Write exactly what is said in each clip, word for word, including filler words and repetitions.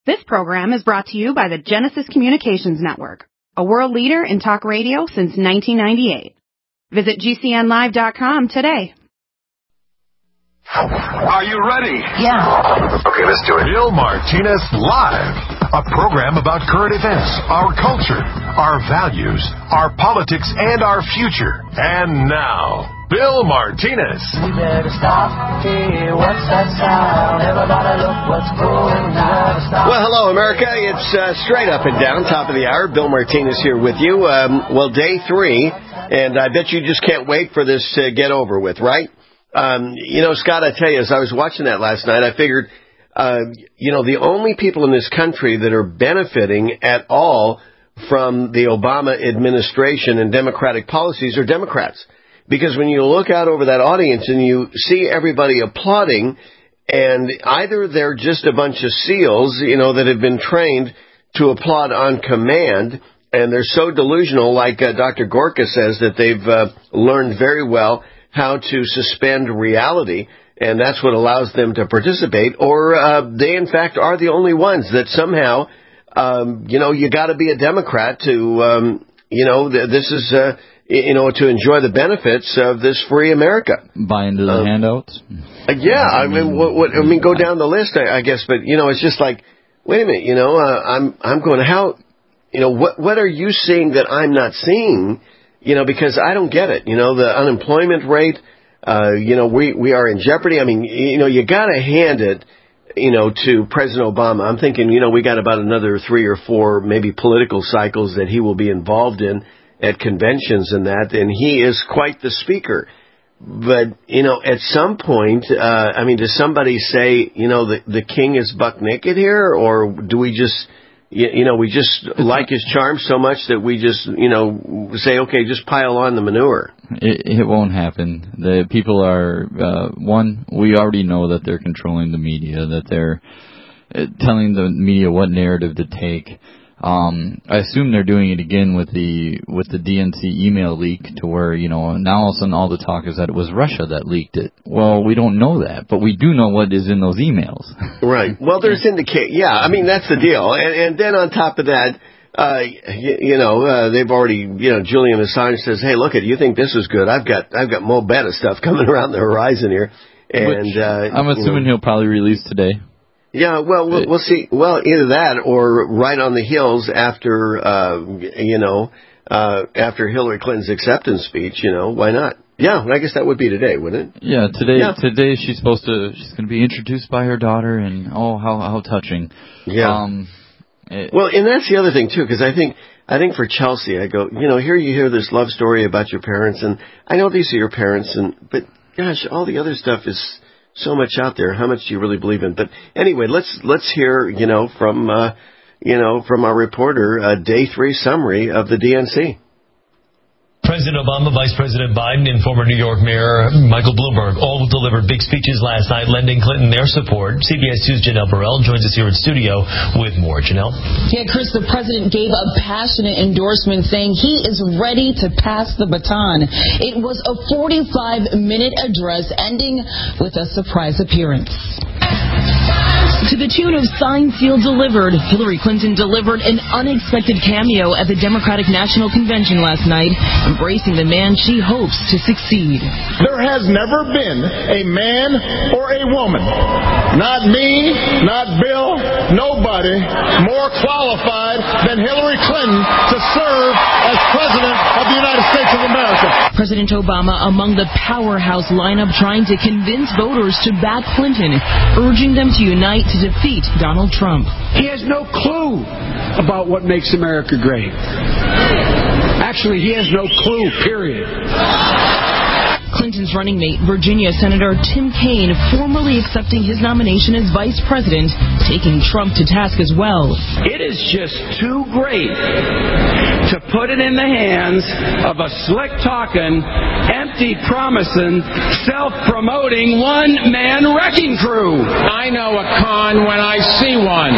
This program is brought to you by the Genesis Communications Network, a world leader in talk radio since nineteen ninety-eight. Visit G C N live dot com today. Are you ready? Yeah. Okay, let's do it. Bill Martinez Live, a program about current events, our culture, our values, our politics, and our future. And now, Bill Martinez. We better stop. Hey, what's that sound? Everybody look what's going on. Well, hello, America. It's uh, straight up and down, top of the hour. Bill Martinez here with you. Um, well, day three, and I bet you just can't wait for this to get over with, right? Um, you know, Scott, I tell you, as I was watching that last night, I figured, uh, you know, the only people in this country that are benefiting at all from the Obama administration and Democratic policies are Democrats. Because when you look out over that audience and you see everybody applauding, and either they're just a bunch of SEALs, you know, that have been trained to applaud on command, and they're so delusional, like uh, Doctor Gorka says, that they've uh, learned very well how to suspend reality, and that's what allows them to participate, or uh, they, in fact, are the only ones that somehow, um, you know, you got to be a Democrat to, um, you know, th- this is, uh, you know, to enjoy the benefits of this free America. Buy into the um, handouts? Uh, yeah, I mean, what, what, I mean, go down the list, I, I guess, but, you know, it's just like, wait a minute, you know, uh, I'm, I'm going, how, you know, what, what are you seeing that I'm not seeing? You know, because I don't get it. You know, the unemployment rate, uh, you know, we, we are in jeopardy. I mean, you know, you got to hand it, you know, to President Obama. I'm thinking, you know, we got about another three or four maybe political cycles that he will be involved in at conventions and that. And he is quite the speaker. But, you know, at some point, uh, I mean, does somebody say, you know, the, the king is buck naked here? Or do we just... You know, we just like his charm so much that we just, you know, say, okay, just pile on the manure. It, it won't happen. The people are, uh, one, we already know that they're controlling the media, that they're uh, telling the media what narrative to take. Um, I assume they're doing it again with the with the D N C email leak, to where, you know, now all of a sudden all the talk is that it was Russia that leaked it. Well, we don't know that, but we do know what is in those emails. Right. Well, there's indicate. Yeah, I mean, that's the deal. And, and then on top of that, uh, you, you know, uh, they've already, you know, Julian Assange says, hey, look, it, you think this is good? I've got I've got Mo Betta stuff coming around the horizon here. And Which, uh, I'm assuming you know, he'll probably release today. Yeah, well, we'll, we'll see. Well, either that or right on the heels after, uh, you know, uh, after Hillary Clinton's acceptance speech, you know, why not? Yeah, I guess that would be today, wouldn't it? Yeah, today. Yeah. Today she's supposed to. She's going to be introduced by her daughter, and oh, how how touching. Yeah. Um, it, well, and that's the other thing too, because I think I think for Chelsea, I go, you know, here you hear this love story about your parents, and I know these are your parents, and but gosh, all the other stuff is so much out there. How much do you really believe in? But anyway, let's let's hear, you know, from uh, you know from our reporter a day three summary of the D N C. President Obama, Vice President Biden, and former New York Mayor Michael Bloomberg all delivered big speeches last night, lending Clinton their support. C B S two's Janelle Burrell joins us here in studio with more. Janelle? Yeah, Chris, the president gave a passionate endorsement saying he is ready to pass the baton. It was a forty-five minute address ending with a surprise appearance. To the tune of Signed, Sealed, Delivered, Hillary Clinton delivered an unexpected cameo at the Democratic National Convention last night, embracing the man she hopes to succeed. There has never been a man or a woman, not me, not Bill, nobody, more qualified than Hillary Clinton to serve as President of the United States of America. President Obama among the powerhouse lineup trying to convince voters to back Clinton, urging them to unite to defeat Donald Trump. He has no clue about what makes America great. Actually, he has no clue, period. Clinton's running mate, Virginia Senator Tim Kaine, formally accepting his nomination as vice president, taking Trump to task as well. It is just too great to put it in the hands of a slick-talking, empty-promising, self-promoting, one-man wrecking crew. I know a con when I see one.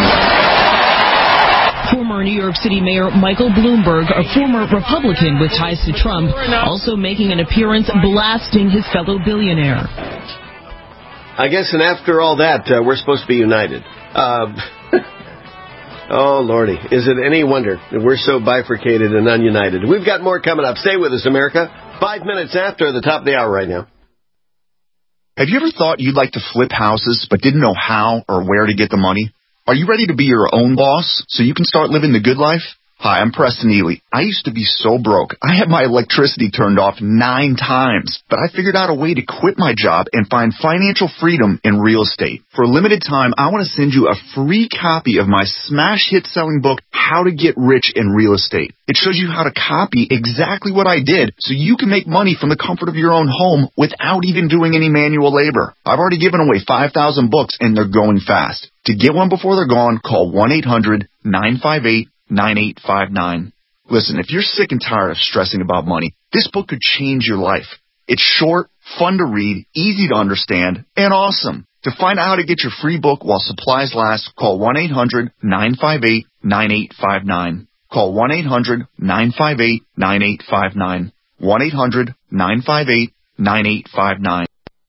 Former New York City Mayor Michael Bloomberg, a former Republican with ties to Trump, also making an appearance blasting his fellow billionaire. I guess, and after all that, uh, we're supposed to be united. Uh, Oh, Lordy. Is it any wonder that we're so bifurcated and ununited? We've got more coming up. Stay with us, America. Five minutes after the top of the hour right now. Have you ever thought you'd like to flip houses but didn't know how or where to get the money? Are you ready to be your own boss so you can start living the good life? Hi, I'm Preston Ely. I used to be so broke. I had my electricity turned off nine times, but I figured out a way to quit my job and find financial freedom in real estate. For a limited time, I want to send you a free copy of my smash hit selling book, How to Get Rich in Real Estate. It shows you how to copy exactly what I did so you can make money from the comfort of your own home without even doing any manual labor. I've already given away five thousand books and they're going fast. To get one before they're gone, call one eight hundred nine five eight nine eight five nine. Listen, if you're sick and tired of stressing about money, this book could change your life. It's short, fun to read, easy to understand, and awesome. To find out how to get your free book while supplies last, call one eight hundred nine five eight nine eight five nine. Call one eight hundred nine five eight nine eight five nine. one eight hundred nine five eight nine eight five nine.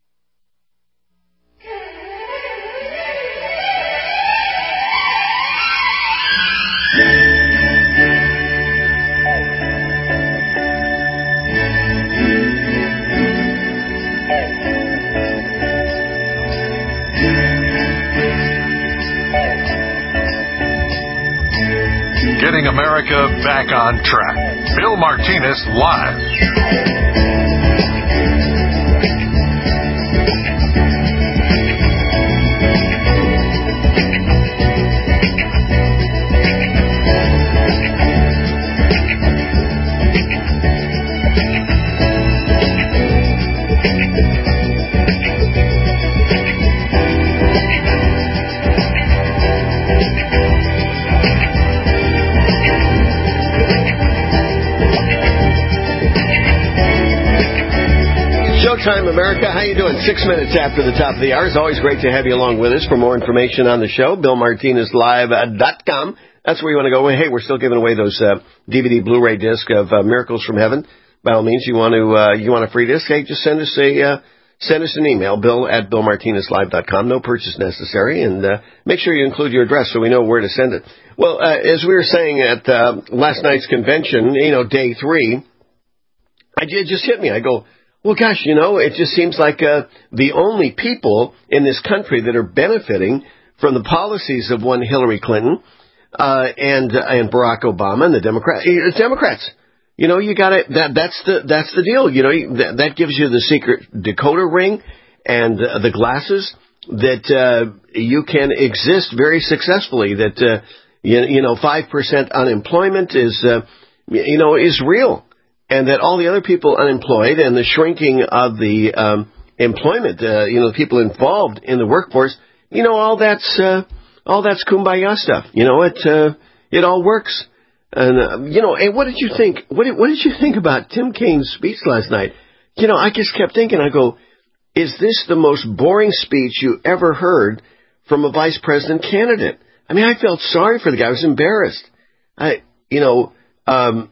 Getting America back on track. Bill Martinez Live. Showtime America, how you doing? Six minutes after the top of the hour. It's always great to have you along with us. For more information on the show, Bill Martinez Live dot com. That's where you want to go. Hey, we're still giving away those uh, D V D Blu-ray disc of uh, Miracles from Heaven. By all means, you want to uh, you want a free disc? Hey, just send us a uh, send us an email, Bill at Bill Martinez Live dot com. No purchase necessary, and uh, make sure you include your address so we know where to send it. Well, uh, as we were saying at uh, last night's convention, you know, day three, I, it just hit me. I go, well, gosh, you know, it just seems like uh, the only people in this country that are benefiting from the policies of one Hillary Clinton uh, and uh, and Barack Obama and the Democrats, it's Democrats. You know, you got to that. That's the that's the deal. You know, that, that gives you the secret decoder ring and uh, the glasses that uh, you can exist very successfully. That uh, you, you know, five percent unemployment is uh, you know is real. And that all the other people unemployed and the shrinking of the um, employment, uh, you know, the people involved in the workforce, you know, all that's uh, all that's kumbaya stuff. You know, it uh, it all works. And uh, you know, and what did you think? What did, what did you think about Tim Kaine's speech last night? You know, I just kept thinking. I go, is this the most boring speech you ever heard from a vice president candidate? I mean, I felt sorry for the guy. I was embarrassed. I, you know. Um,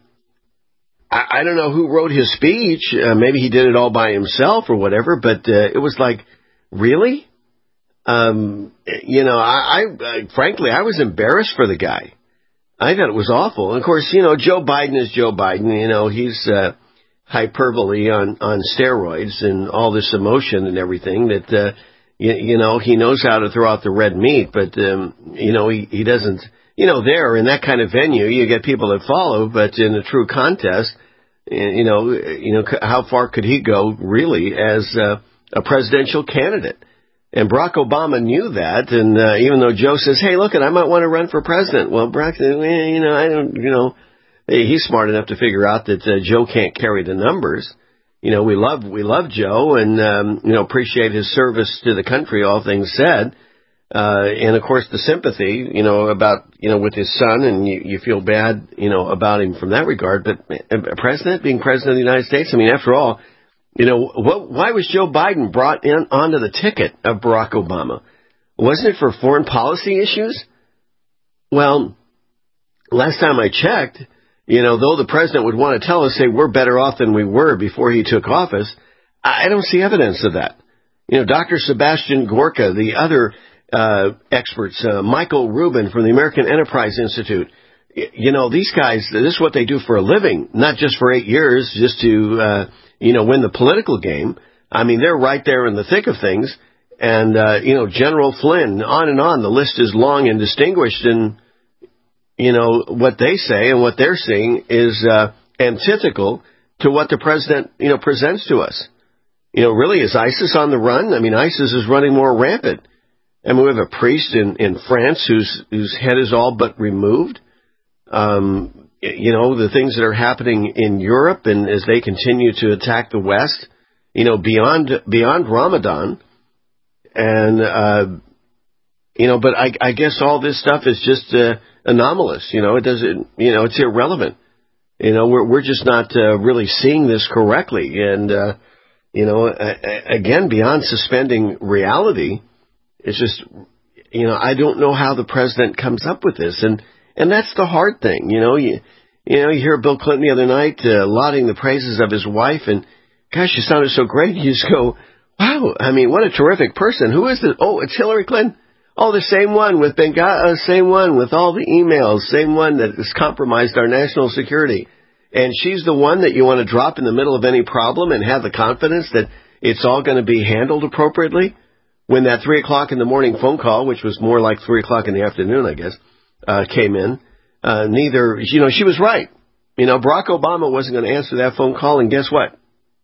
I don't know who wrote his speech. Uh, maybe he did it all by himself or whatever, but uh, it was like, really? Um, you know, I, I, I frankly, I was embarrassed for the guy. I thought it was awful. And of course, you know, Joe Biden is Joe Biden. You know, he's uh, hyperbole on, on steroids and all this emotion and everything that, uh, you, you know, he knows how to throw out the red meat, but, um, you know, he, he doesn't. You know, there in that kind of venue, you get people that follow, but in a true contest, you know, you know, how far could he go really as uh, a presidential candidate? And Barack Obama knew that, and uh, even though Joe says, "Hey, look, I might want to run for president," well, Barack, eh, you know, I don't, you know, he's smart enough to figure out that uh, Joe can't carry the numbers. You know, we love we love Joe, and um, you know, appreciate his service to the country. All things said. Uh, and of course the sympathy, you know, about, you know, with his son, and you, you feel bad, you know, about him from that regard. But a president, being president of the United States, I mean, after all, you know, what, why was Joe Biden brought in onto the ticket of Barack Obama? Wasn't it for foreign policy issues? Well, last time I checked, you know, though the president would want to tell us, say, we're better off than we were before he took office, I don't see evidence of that. You know, Doctor Sebastian Gorka, the other uh, experts, uh, Michael Rubin from the American Enterprise Institute. You know, these guys, this is what they do for a living, not just for eight years, just to, uh, you know, win the political game. I mean, they're right there in the thick of things. And, uh, you know, General Flynn, on and on, the list is long and distinguished. And, you know, what they say and what they're seeing is uh, antithetical to what the president, you know, presents to us. You know, really, is ISIS on the run? I mean, ISIS is running more rampant. And we have a priest in, in France whose whose head is all but removed. Um, you know, the things that are happening in Europe and as they continue to attack the West, you know, beyond beyond Ramadan. And, uh, you know, but I, I guess all this stuff is just uh, anomalous. You know, it doesn't, you know, it's irrelevant. You know, we're we're just not uh, really seeing this correctly. And, uh, you know, again, beyond suspending reality, it's just, you know, I don't know how the president comes up with this. And And that's the hard thing, you know. You, you know, you hear Bill Clinton the other night uh, lauding the praises of his wife, and gosh, she sounded so great. You just go, wow, I mean, what a terrific person. Who is it? Oh, it's Hillary Clinton. Oh, the same one with Benghazi, uh, same one with all the emails, same one that has compromised our national security. And she's the one that you want to drop in the middle of any problem and have the confidence that it's all going to be handled appropriately. When that three o'clock in the morning phone call, which was more like three o'clock in the afternoon, I guess, Uh, came in. Uh, neither, you know, she was right. You know, Barack Obama wasn't going to answer that phone call, and guess what?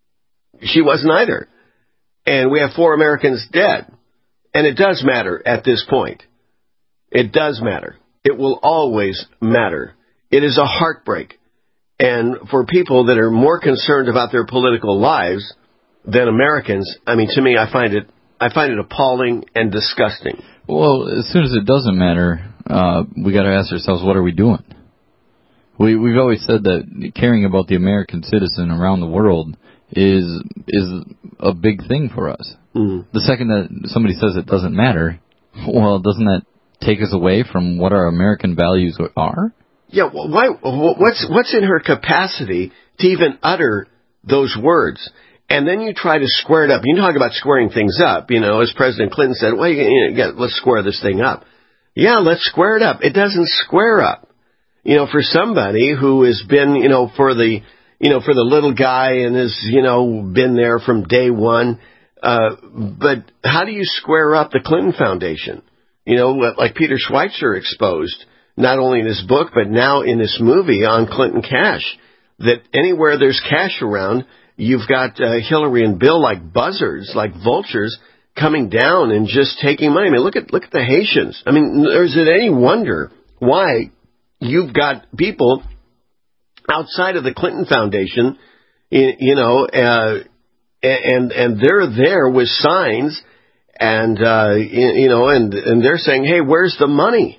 She wasn't either. And we have four Americans dead. And it does matter at this point. It does matter. It will always matter. It is a heartbreak. And for people that are more concerned about their political lives than Americans, I mean, to me, I find it, I find it appalling and disgusting. Well, as soon as it doesn't matter, uh, we got to ask ourselves, what are we doing? We, we've always said that caring about the American citizen around the world is is a big thing for us. Mm. The second that somebody says it doesn't matter, well, doesn't that take us away from what our American values are? Yeah, why? What's what's in her capacity to even utter those words? And then you try to square it up. You talk about squaring things up, you know, as President Clinton said, well, you, you know, let's square this thing up. Yeah, let's square it up. It doesn't square up. You know, for somebody who has been, you know, for the, you know, for the little guy and has, you know, been there from day one. Uh, but how do you square up the Clinton Foundation? You know, like Peter Schweitzer exposed, not only in his book, but now in this movie on Clinton Cash, that anywhere there's cash around, you've got uh, Hillary and Bill like buzzards, like vultures, coming down and just taking money. I mean, look at look at the Haitians. I mean, is it any wonder why you've got people outside of the Clinton Foundation, you know, uh, and and they're there with signs, and uh, you know, and and they're saying, hey, where's the money?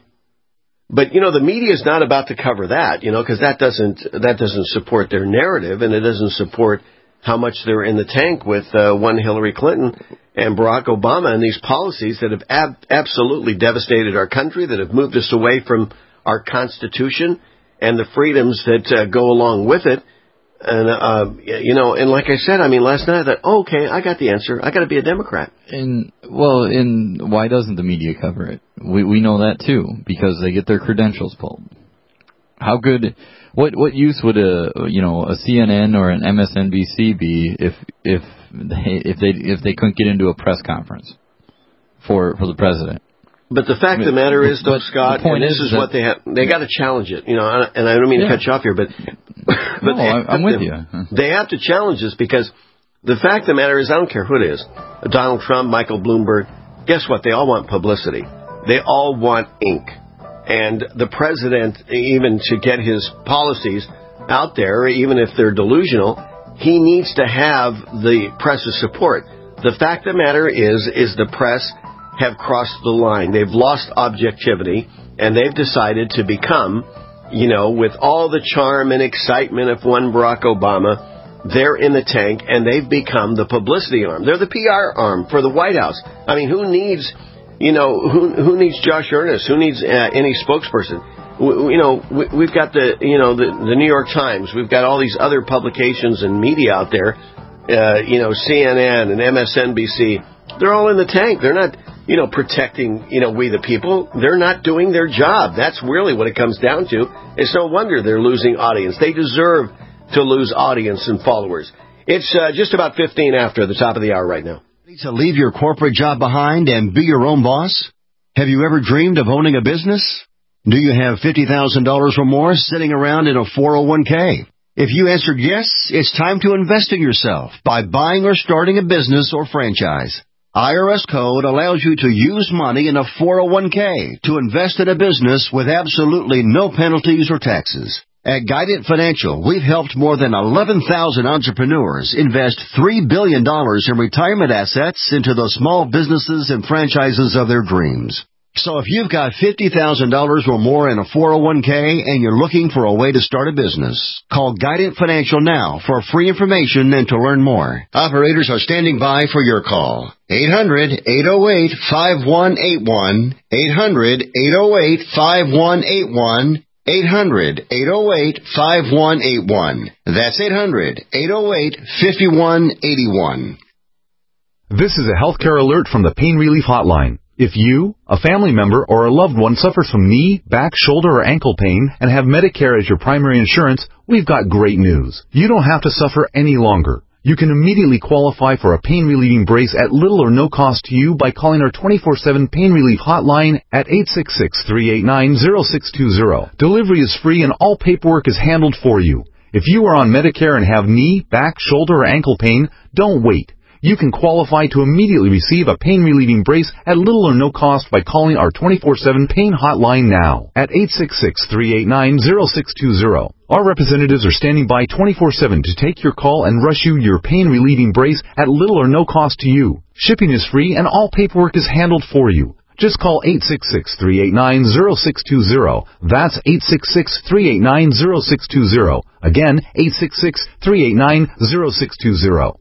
But, you know, the media is not about to cover that, you know, because that doesn't that doesn't support their narrative, and it doesn't support how much they're in the tank with uh, one Hillary Clinton and Barack Obama and these policies that have ab- absolutely devastated our country, that have moved us away from our Constitution and the freedoms that uh, go along with it. And, uh, you know, and like I said, I mean, last night I thought, oh, okay, I got the answer. I got to be a Democrat. And, well, and why doesn't the media cover it? We we know that, too, because they get their credentials pulled. How good, what what use would a, you know, a C N N or an M S N B C be if if they, if they if they couldn't get into a press conference for for the president? But the fact I mean, of the matter is, though, Scott, and this is, is what they have, they got to challenge it, you know, and I don't mean yeah. to cut you off here, but, but no, I'm with to, you. They have to challenge this because the fact of the matter is, I don't care who it is, Donald Trump, Michael Bloomberg, guess what? They all want publicity. They all want ink. And the president, even to get his policies out there, even if they're delusional, he needs to have the press's support. The fact of the matter is, is the press have crossed the line. They've lost objectivity, and they've decided to become, you know, with all the charm and excitement of one Barack Obama, they're in the tank, and they've become the publicity arm. They're the P R arm for the White House. I mean, who needs, you know, who who needs Josh Earnest? Who needs uh, any spokesperson? We, you know, we, we've got the, you know, the, the New York Times. We've got all these other publications and media out there, uh, you know, C N N and M S N B C. They're all in the tank. They're not... you know, protecting, you know, we the people. They're not doing their job. That's really what it comes down to. It's no wonder they're losing audience. They deserve to lose audience and followers. It's uh, just about fifteen after the top of the hour right now. To leave your corporate job behind and be your own boss? Have you ever dreamed of owning a business? Do you have fifty thousand dollars or more sitting around in a four oh one k? If you answered yes, it's time to invest in yourself by buying or starting a business or franchise. I R S code allows you to use money in a four oh one k to invest in a business with absolutely no penalties or taxes. At Guidant Financial, we've helped more than eleven thousand entrepreneurs invest three billion dollars in retirement assets into the small businesses and franchises of their dreams. So if you've got fifty thousand dollars or more in a four oh one k and you're looking for a way to start a business, call Guidant Financial now for free information and to learn more. Operators are standing by for your call. eight hundred, eight oh eight, five one eight one, eight hundred, eight oh eight, five one eight one, eight hundred, eight oh eight, five one eight one. That's eight hundred, eight oh eight, five one eight one. This is a healthcare alert from the Pain Relief Hotline. If you, a family member, or a loved one suffers from knee, back, shoulder, or ankle pain and have Medicare as your primary insurance, we've got great news. You don't have to suffer any longer. You can immediately qualify for a pain-relieving brace at little or no cost to you by calling our twenty-four seven Pain Relief Hotline at eight six six, three eight nine, zero six two zero. Delivery is free and all paperwork is handled for you. If you are on Medicare and have knee, back, shoulder, or ankle pain, don't wait. You can qualify to immediately receive a pain-relieving brace at little or no cost by calling our twenty-four seven Pain Hotline now at eight six six, three eight nine, zero six two zero. Our representatives are standing by twenty-four seven to take your call and rush you your pain-relieving brace at little or no cost to you. Shipping is free and all paperwork is handled for you. Just call eight six six, three eight nine, zero six two zero. That's eight six six, three eight nine, zero six two zero. Again, eight six six, three eight nine, zero six two zero.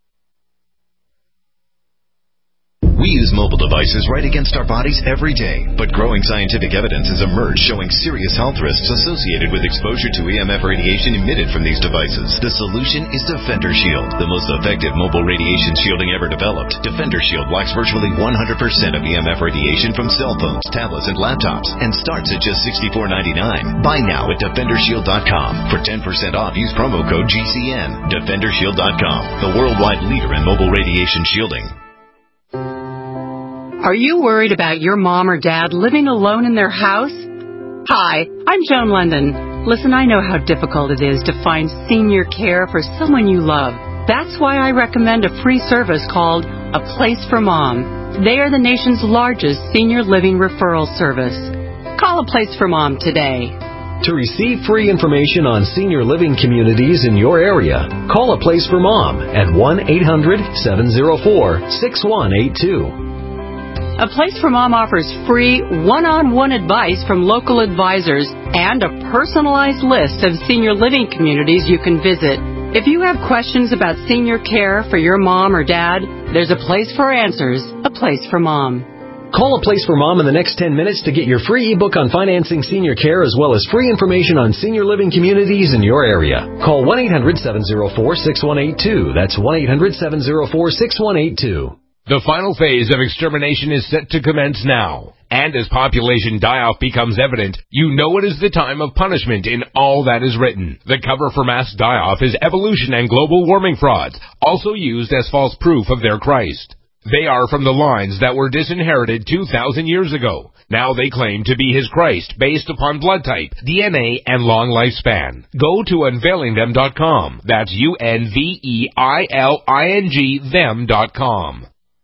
We use mobile devices right against our bodies every day, but growing scientific evidence has emerged showing serious health risks associated with exposure to E M F radiation emitted from these devices. The solution is Defender Shield, the most effective mobile radiation shielding ever developed. Defender Shield blocks virtually one hundred percent of E M F radiation from cell phones, tablets, and laptops, and starts at just sixty-four ninety-nine. Buy now at defender shield dot com. For ten percent off, use promo code G C N. defender shield dot com, the worldwide leader in mobile radiation shielding. Are you worried about your mom or dad living alone in their house? Hi, I'm Joan London. Listen, I know how difficult it is to find senior care for someone you love. That's why I recommend a free service called A Place for Mom. They are the nation's largest senior living referral service. Call A Place for Mom today. To receive free information on senior living communities in your area, call A Place for Mom at one eight hundred, seven oh four, six one eight two. A Place for Mom offers free one-on-one advice from local advisors and a personalized list of senior living communities you can visit. If you have questions about senior care for your mom or dad, there's a place for answers, A Place for Mom. Call A Place for Mom in the next ten minutes to get your free ebook on financing senior care as well as free information on senior living communities in your area. Call one eight hundred, seven oh four, six one eight two. That's one eight hundred, seven oh four, six one eight two. The final phase of extermination is set to commence now. And as population die-off becomes evident, you know it is the time of punishment in all that is written. The cover for mass die-off is evolution and global warming frauds, also used as false proof of their Christ. They are from the lines that were disinherited two thousand years ago. Now they claim to be his Christ based upon blood type, D N A, and long lifespan. Go to unveiling them dot com. That's U N V E I L I N G them dot com.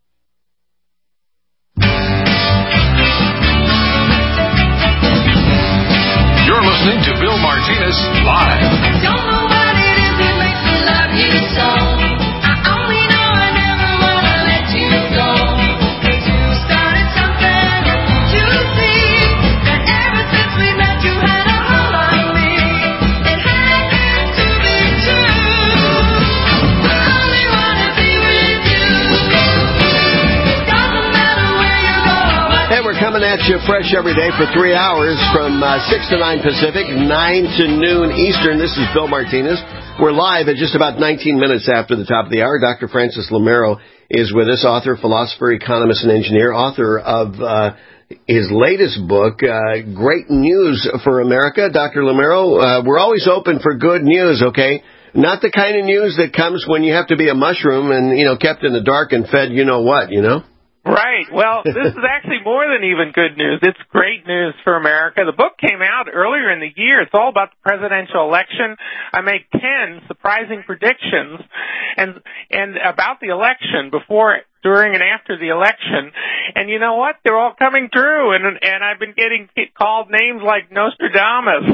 You're listening to Bill Martinez Live. Don't know what it is that makes me love you so. I only know I never want to let you go. 'Cause you started something, you see, that ever since we met you had a hold on me. It had to be true. I only want to be with you. It doesn't matter where you go. Hey, we're coming at you fresh every day for three hours from uh, six to nine Pacific, nine to noon Eastern. This is Bill Martinez. We're live at just about nineteen minutes after the top of the hour. Doctor Francis Lamero is with us, author, philosopher, economist, and engineer, author of uh, his latest book, uh, Great News for America. Doctor Lamero, uh, we're always open for good news, okay? Not the kind of news that comes when you have to be a mushroom and, you know, kept in the dark and fed you know what, you know? Right. Well, this is actually more than even good news. It's great news for America. The book came out earlier in the year. It's all about the presidential election. I make ten surprising predictions and and about the election before, during, and after the election. And you know what? They're all coming true. And and I've been getting called names like Nostradamus,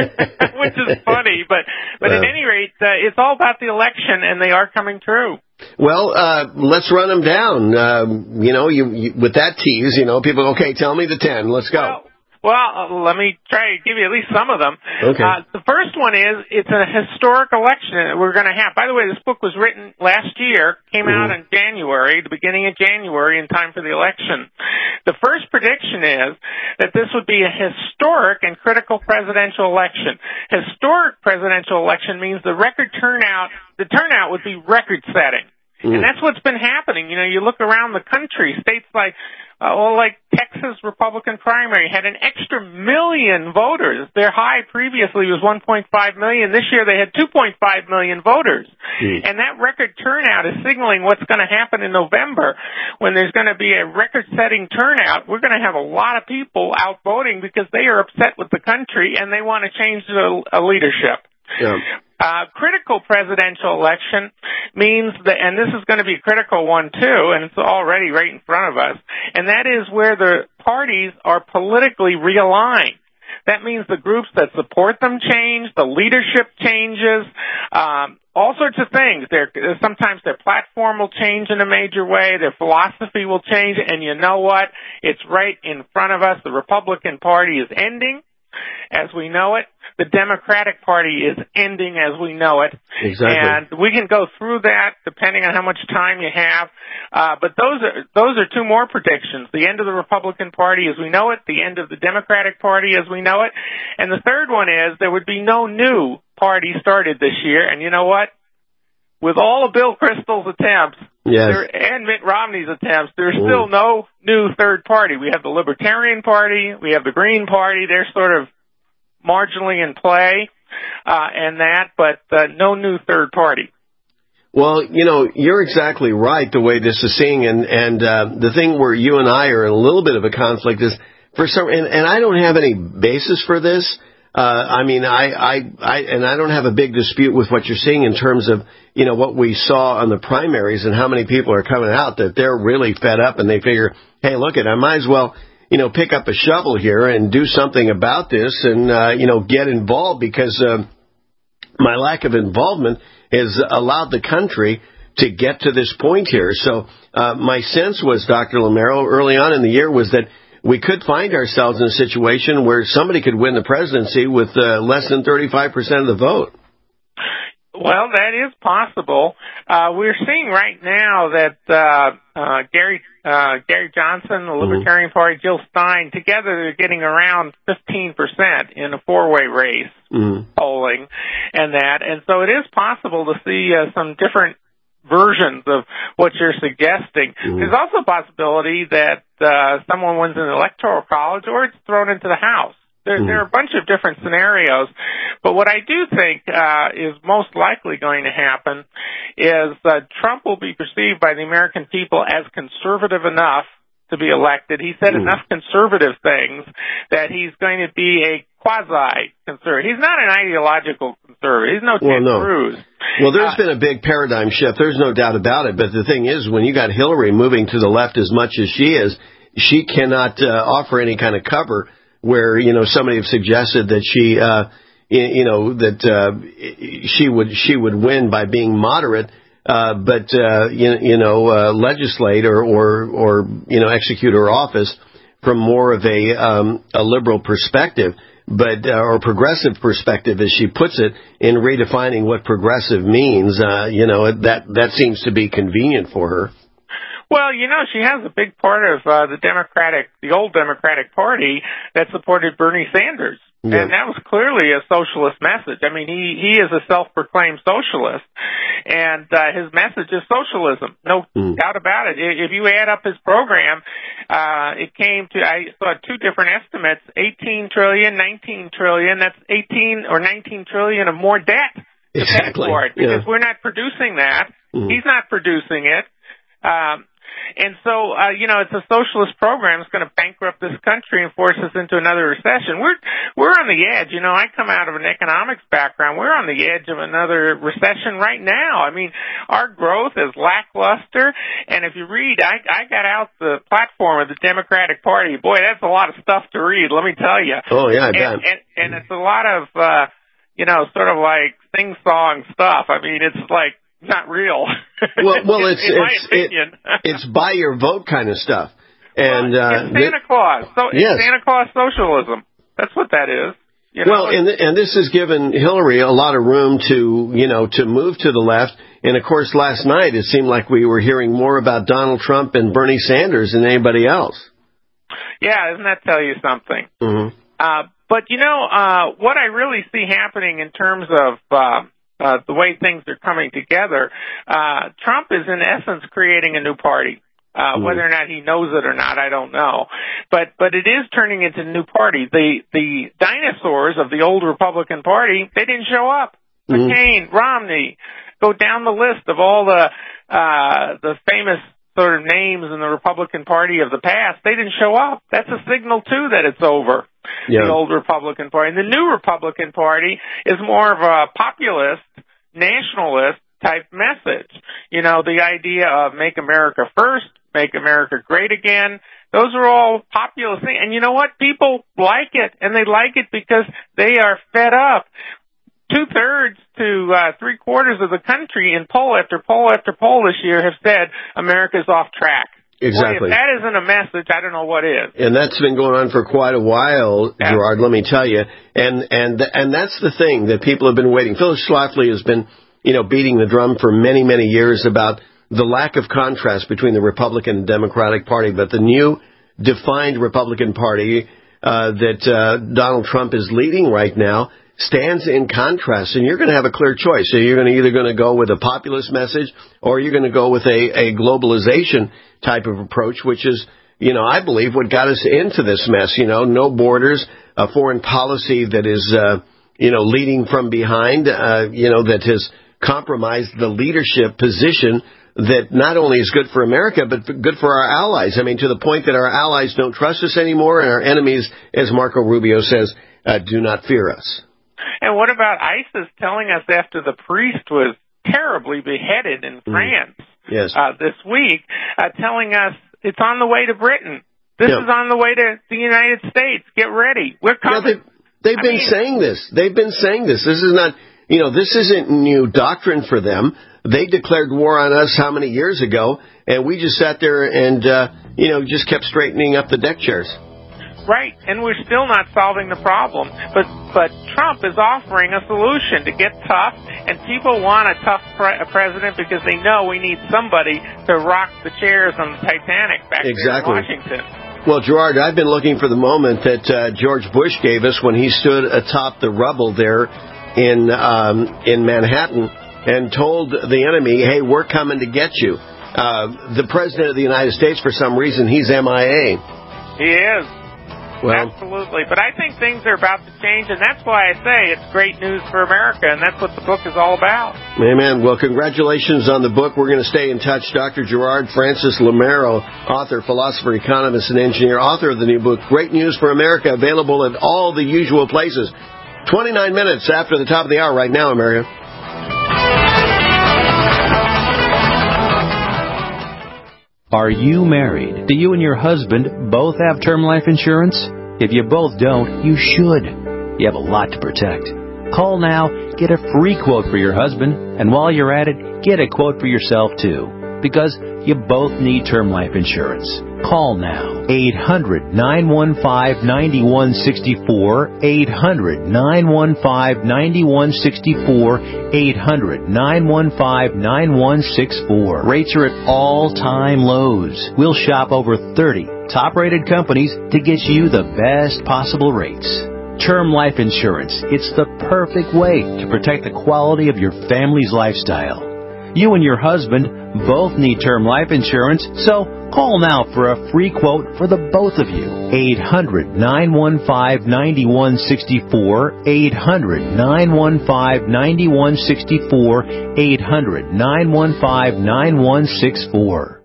which is funny. But but at any rate, uh, it's all about the election, and they are coming true. Well, uh, let's run them down. Um, you know, you, you, with that tease, you know, people, okay, tell me the ten. Let's go. Well, well uh, let me try to give you at least some of them. Okay. Uh, the first one is, it's a historic election that we're going to have. By the way, this book was written last year, came mm-hmm. out in January, the beginning of January, in time for the election. The first prediction is that this would be a historic and critical presidential election. Historic presidential election means the record turnout, the turnout would be record-setting. Mm. And that's what's been happening. You know, you look around the country, states like, uh, well, like Texas Republican primary had an extra million voters. Their high previously was one point five million. This year they had two point five million voters. Mm. And that record turnout is signaling what's going to happen in November when there's going to be a record-setting turnout. We're going to have a lot of people out voting because they are upset with the country and they want to change the uh, leadership. Yeah. Uh, critical presidential election means that, and this is going to be a critical one too, and it's already right in front of us, and that is where the parties are politically realigned. That means the groups that support them change, the leadership changes, um, all sorts of things. They're, sometimes their platform will change in a major way, their philosophy will change, and you know what? It's right in front of us. The Republican Party is ending as we know it. The Democratic Party is ending as we know it. Exactly. And we can go through that depending on how much time you have. Uh, but those are, those are two more predictions. The end of the Republican Party as we know it, the end of the Democratic Party as we know it. And the third one is there would be no new party started this year. And you know what? With all of Bill Kristol's attempts, yes. there, and Mitt Romney's attempts, there's Ooh. still no new third party. We have the Libertarian Party, we have the Green Party, they're sort of marginally in play, uh, and that, but uh, no new third party. Well, you know, you're exactly right the way this is seeing, and, and uh, the thing where you and I are in a little bit of a conflict is, for some, and, and I don't have any basis for this. Uh, I mean, I, I, I, and I don't have a big dispute with what you're seeing in terms of, you know, what we saw on the primaries and how many people are coming out that they're really fed up and they figure, hey, look it, I might as well, you know, pick up a shovel here and do something about this and, uh, you know, get involved because, uh, my lack of involvement has allowed the country to get to this point here. So, uh, my sense was, Doctor Lamero, early on in the year was that we could find ourselves in a situation where somebody could win the presidency with uh, less than thirty-five percent of the vote. Well, that is possible. Uh, we're seeing right now that uh, uh, Gary uh, Gary Johnson, the Libertarian mm-hmm. Party, Jill Stein, together they're getting around fifteen percent in a four-way race mm-hmm. polling and that. And so it is possible to see uh, some different versions of what you're suggesting. Mm-hmm. There's also a possibility that uh, someone wins in the Electoral College or it's thrown into the House. There, mm-hmm. there are a bunch of different scenarios. But what I do think uh, is most likely going to happen is uh, Trump will be perceived by the American people as conservative enough to be elected. He said mm-hmm. enough conservative things that he's going to be a quasi-conservative. He's not an ideological conservative. He's no Ted well, no. Cruz. Well, there's uh, been a big paradigm shift. There's no doubt about it. But the thing is, when you got Hillary moving to the left as much as she is, she cannot uh, offer any kind of cover where, you know, somebody have suggested that she, uh, you know, that uh, she would she would win by being moderate. Uh, but, uh, you, you know, uh, legislate or, or, or, you know, execute her office from more of a, um, a liberal perspective, but, uh, or progressive perspective, as she puts it, in redefining what progressive means. Uh, you know, that, that seems to be convenient for her. Well, you know, she has a big part of uh, the Democratic, the old Democratic Party that supported Bernie Sanders. Yeah. And that was clearly a socialist message. I mean, he, he is a self-proclaimed socialist, and uh, his message is socialism. No mm. doubt about it. If you add up his program, uh, it came to, I saw two different estimates, eighteen trillion, nineteen trillion. That's eighteen or nineteen trillion of more debt to exactly. pay for it, because yeah. we're not producing that. Mm. He's not producing it. Um, And so, uh, you know, it's a socialist program. It's going to bankrupt this country and force us into another recession. We're, we're on the edge. You know, I come out of an economics background. We're on the edge of another recession right now. I mean, our growth is lackluster. And if you read, I, I got out the platform of the Democratic Party. Boy, that's a lot of stuff to read, let me tell you. Oh, yeah, I bet. And, and, and it's a lot of, uh, you know, sort of like sing-song stuff. I mean, it's like, not real. Well, well, it's in it's it, it's buy your vote kind of stuff, and well, uh, it's Santa Claus. So yes. it's Santa Claus socialism. That's what that is. You know? Well, and and this has given Hillary a lot of room to you know to move to the left. And of course, last night it seemed like we were hearing more about Donald Trump and Bernie Sanders than anybody else. Yeah, doesn't that tell you something? Mm-hmm. Uh, but you know uh, what I really see happening in terms of. Uh, Uh, the way things are coming together, uh, Trump is in essence creating a new party. Uh, mm. Whether or not he knows it or not, I don't know. But, but it is turning into a new party. The, the dinosaurs of the old Republican Party, they didn't show up. Mm. McCain, Romney, go down the list of all the, uh, the famous sort of names in the Republican Party of the past. They didn't show up. That's a signal too that it's over. Yeah. The old Republican Party. And the new Republican Party is more of a populist, nationalist type message. You know, the idea of make America first, make America great again. Those are all populist things. And you know what? People like it, and they like it because they are fed up. Two-thirds to uh, three-quarters of the country in poll after poll after poll this year have said America's off track. Exactly. Boy, if that isn't a message, I don't know what is. And that's been going on for quite a while, yeah. Gerard, let me tell you. And and and that's the thing that people have been waiting. Phyllis Schlafly has been, you know, beating the drum for many, many years about the lack of contrast between the Republican and Democratic Party. But the new defined Republican Party uh, that uh, Donald Trump is leading right now stands in contrast, and you're going to have a clear choice. So you're going to either going to go with a populist message, or you're going to go with a, a globalization type of approach, which is, you know, I believe what got us into this mess. You know, no borders, a foreign policy that is, uh, you know, leading from behind, uh, you know, that has compromised the leadership position that not only is good for America, but good for our allies. I mean, to the point that our allies don't trust us anymore, and our enemies, as Marco Rubio says, uh, do not fear us. And what about ISIS telling us after the priest was terribly beheaded in France mm. yes. uh, this week, uh, telling us it's on the way to Britain. This yeah. is on the way to the United States. Get ready. We're coming. Yeah, they've they've been mean, saying this. They've been saying this. This is not, you know, this isn't new doctrine for them. They declared war on us how many years ago, and we just sat there and, uh, you know, just kept straightening up the deck chairs. Right, and we're still not solving the problem. But but Trump is offering a solution to get tough, and people want a tough pre- president because they know we need somebody to rock the chairs on the Titanic back exactly. there in Washington. Well, Gerard, I've been looking for the moment that uh, George Bush gave us when he stood atop the rubble there in um, in Manhattan and told the enemy, hey, we're coming to get you. Uh, the President of the United States, for some reason, he's M I A. He is. Well, absolutely. But I think things are about to change, and that's why I say it's great news for America, and that's what the book is all about. Amen. Well, congratulations on the book. We're going to stay in touch. Doctor Gerard Francis Lamero, author, philosopher, economist, and engineer, author of the new book, Great News for America, available at all the usual places. twenty-nine minutes after the top of the hour right now, America. Are you married? Do you and your husband both have term life insurance? If you both don't, you should. You have a lot to protect. Call now, get a free quote for your husband, and while you're at it, get a quote for yourself too. Because you both need term life insurance. Call now. eight hundred, nine one five, nine one six four. eight hundred, nine one five, nine one six four. eight hundred, nine one five, nine one six four. Rates are at all-time lows. We'll shop over thirty top-rated companies to get you the best possible rates. Term life insurance. It's the perfect way to protect the quality of your family's lifestyle. You and your husband both need term life insurance, so call now for a free quote for the both of you. eight hundred, nine one five, nine one six four, eight hundred, nine one five, nine one six four, eight hundred, nine one five, nine one six four.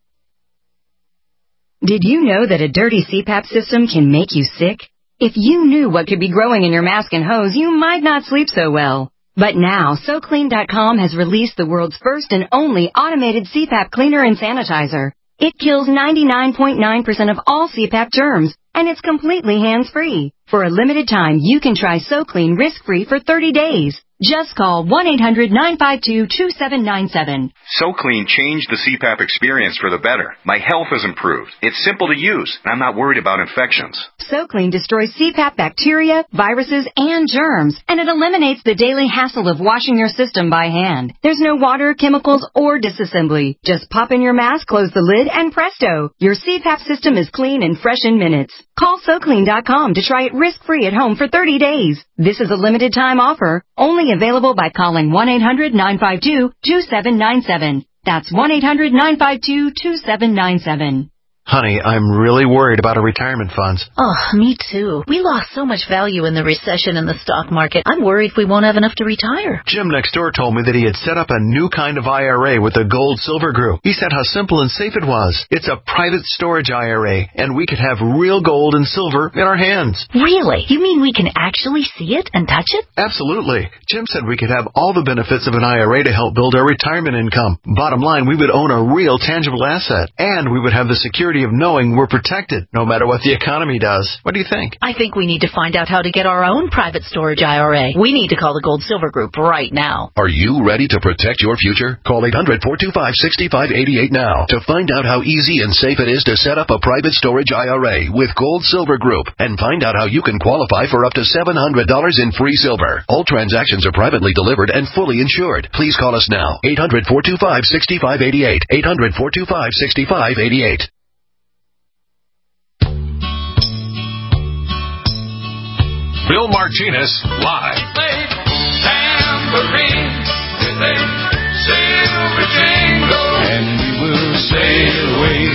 Did you know that a dirty C PAP system can make you sick? If you knew what could be growing in your mask and hose, you might not sleep so well. But now, So Clean dot com has released the world's first and only automated C PAP cleaner and sanitizer. It kills ninety-nine point nine percent of all C PAP germs, and it's completely hands-free. For a limited time, you can try So Clean risk-free for thirty days. Just call one eight hundred, nine five two, two seven nine seven. So Clean changed the C PAP experience for the better. My health has improved. It's simple to use, and I'm not worried about infections. So Clean destroys C PAP bacteria, viruses, and germs, and it eliminates the daily hassle of washing your system by hand. There's no water, chemicals, or disassembly. Just pop in your mask, close the lid, and presto! Your C PAP system is clean and fresh in minutes. Call So Clean dot com to try it risk-free at home for thirty days. This is a limited-time offer, only available by calling one eight hundred, nine five two, two seven nine seven. That's one eight hundred, nine five two, two seven nine seven. Honey, I'm really worried about our retirement funds. Oh, me too. We lost so much value in the recession in the stock market. I'm worried we won't have enough to retire. Jim next door told me that he had set up a new kind of I R A with the Gold Silver Group. He said how simple and safe it was. It's a private storage I R A, and we could have real gold and silver in our hands. Really? You mean we can actually see it and touch it? Absolutely. Jim said we could have all the benefits of an I R A to help build our retirement income. Bottom line, we would own a real tangible asset, and we would have the security of knowing we're protected no matter what the economy does. What do you think? I think we need to find out how to get our own private storage I R A. We need to call the Gold Silver Group right now. Are you ready to protect your future? Call eight hundred, four two five, six five eight eight now to find out how easy and safe it is to set up a private storage I R A with Gold Silver Group, and find out how you can qualify for up to seven hundred dollars in free silver. All transactions are privately delivered and fully insured. Please call us now. eight hundred, four two five, six five eight eight. eight hundred, four two five, six five eight eight. Bill Martinez live. Tambourine with a silver jingle, and we will sail away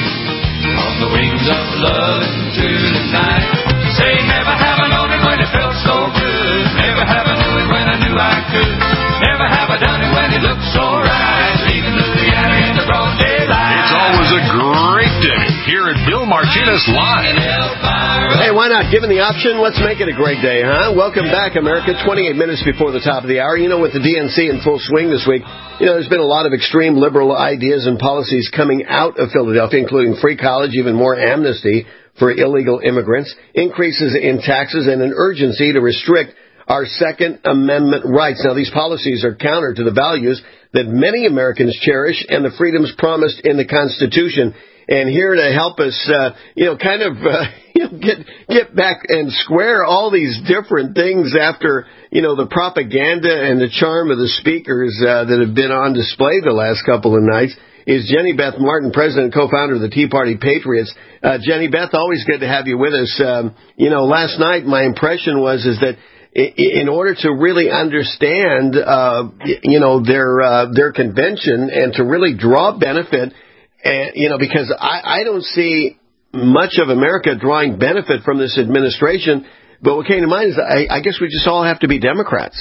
on the wings of love into the night. Say, never have I known it when it felt so good. Never have I known it when I knew I could. Never have I done it when it looked so right. Leaving Louisiana in the broad daylight. It's always a great day here at Bill Martinez live. Hey, why not? Given the option, let's make it a great day, huh? Welcome back, America. twenty-eight minutes before the top of the hour. You know, with the D N C in full swing this week, you know, there's been a lot of extreme liberal ideas and policies coming out of Philadelphia, including free college, even more amnesty for illegal immigrants, increases in taxes, and an urgency to restrict our Second Amendment rights. Now, these policies are counter to the values that many Americans cherish and the freedoms promised in the Constitution. And here to help us, uh, you know, kind of, uh, you know, get, get back and square all these different things after, you know, the propaganda and the charm of the speakers, uh, that have been on display the last couple of nights is Jenny Beth Martin, president and co-founder of the Tea Party Patriots. Uh, Jenny Beth, always good to have you with us. Um, you know, last night my impression was, is that in order to really understand, uh, you know, their, uh, their convention and to really draw benefit, and, you know, because I, I don't see much of America drawing benefit from this administration. But what came to mind is I, I guess we just all have to be Democrats.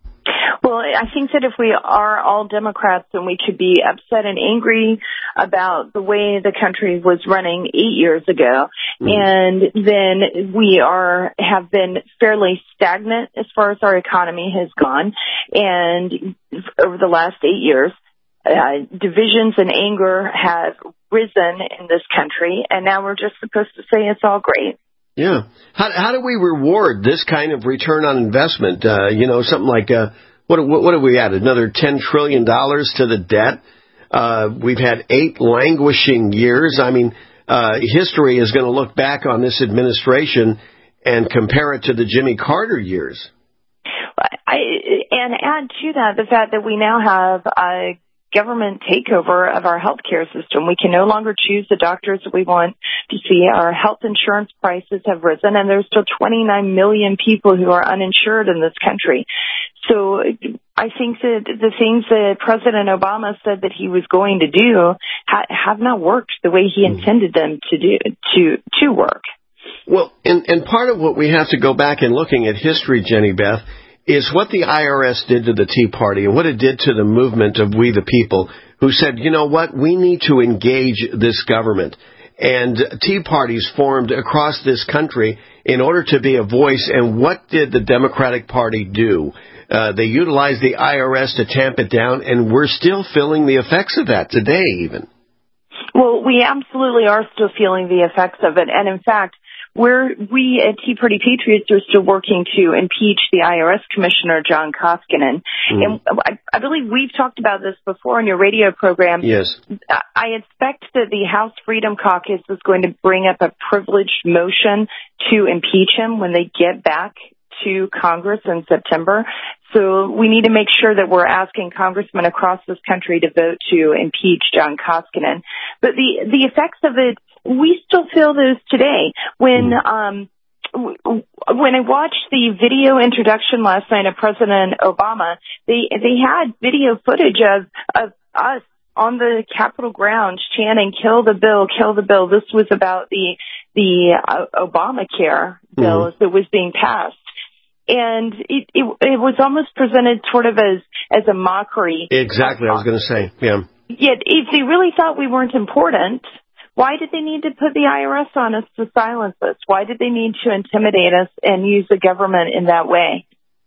Well, I think that if we are all Democrats, then we could be upset and angry about the way the country was running eight years ago. Mm. And then we are, have been fairly stagnant as far as our economy has gone. And over the last eight years, Uh, divisions and anger have risen in this country, and now we're just supposed to say it's all great. Yeah. How, how do we reward this kind of return on investment? Uh, you know, something like, uh, what, what, what have we added? Another ten trillion dollars to the debt. Uh, we've had eight languishing years. I mean, uh, history is going to look back on this administration and compare it to the Jimmy Carter years. I, and add to that the fact that we now have a government takeover of our healthcare system. We can no longer choose the doctors that we want to see. Our health insurance prices have risen, and there's still twenty-nine million people who are uninsured in this country. So I think that the things that President Obama said that he was going to do ha- have not worked the way he intended them to do to to work. Well, and, and part of what we have to go back and looking at history, Jenny Beth, is what the I R S did to the Tea Party and what it did to the movement of We the People, who said, you know what, we need to engage this government. And Tea Parties formed across this country in order to be a voice. And what did the Democratic Party do? Uh, they utilized the I R S to tamp it down, and we're still feeling the effects of that today even. Well, we absolutely are still feeling the effects of it. And in fact, We're, we at Tea Party Patriots are still working to impeach the I R S Commissioner, John Koskinen. Mm. And I, I believe we've talked about this before on your radio program. Yes. I expect that the House Freedom Caucus is going to bring up a privileged motion to impeach him when they get back to Congress in September. So we need to make sure that we're asking congressmen across this country to vote to impeach John Koskinen. But the, the effects of it, we still feel those today. When, um, when I watched the video introduction last night of President Obama, they, they had video footage of, of us on the Capitol grounds chanting, "Kill the bill, kill the bill." This was about the, the uh, Obamacare bill mm-hmm. that was being passed. And it, it it was almost presented sort of as, as a mockery. Exactly, I was going to say, yeah. Yet, if they really thought we weren't important, why did they need to put the I R S on us to silence us? Why did they need to intimidate us and use the government in that way?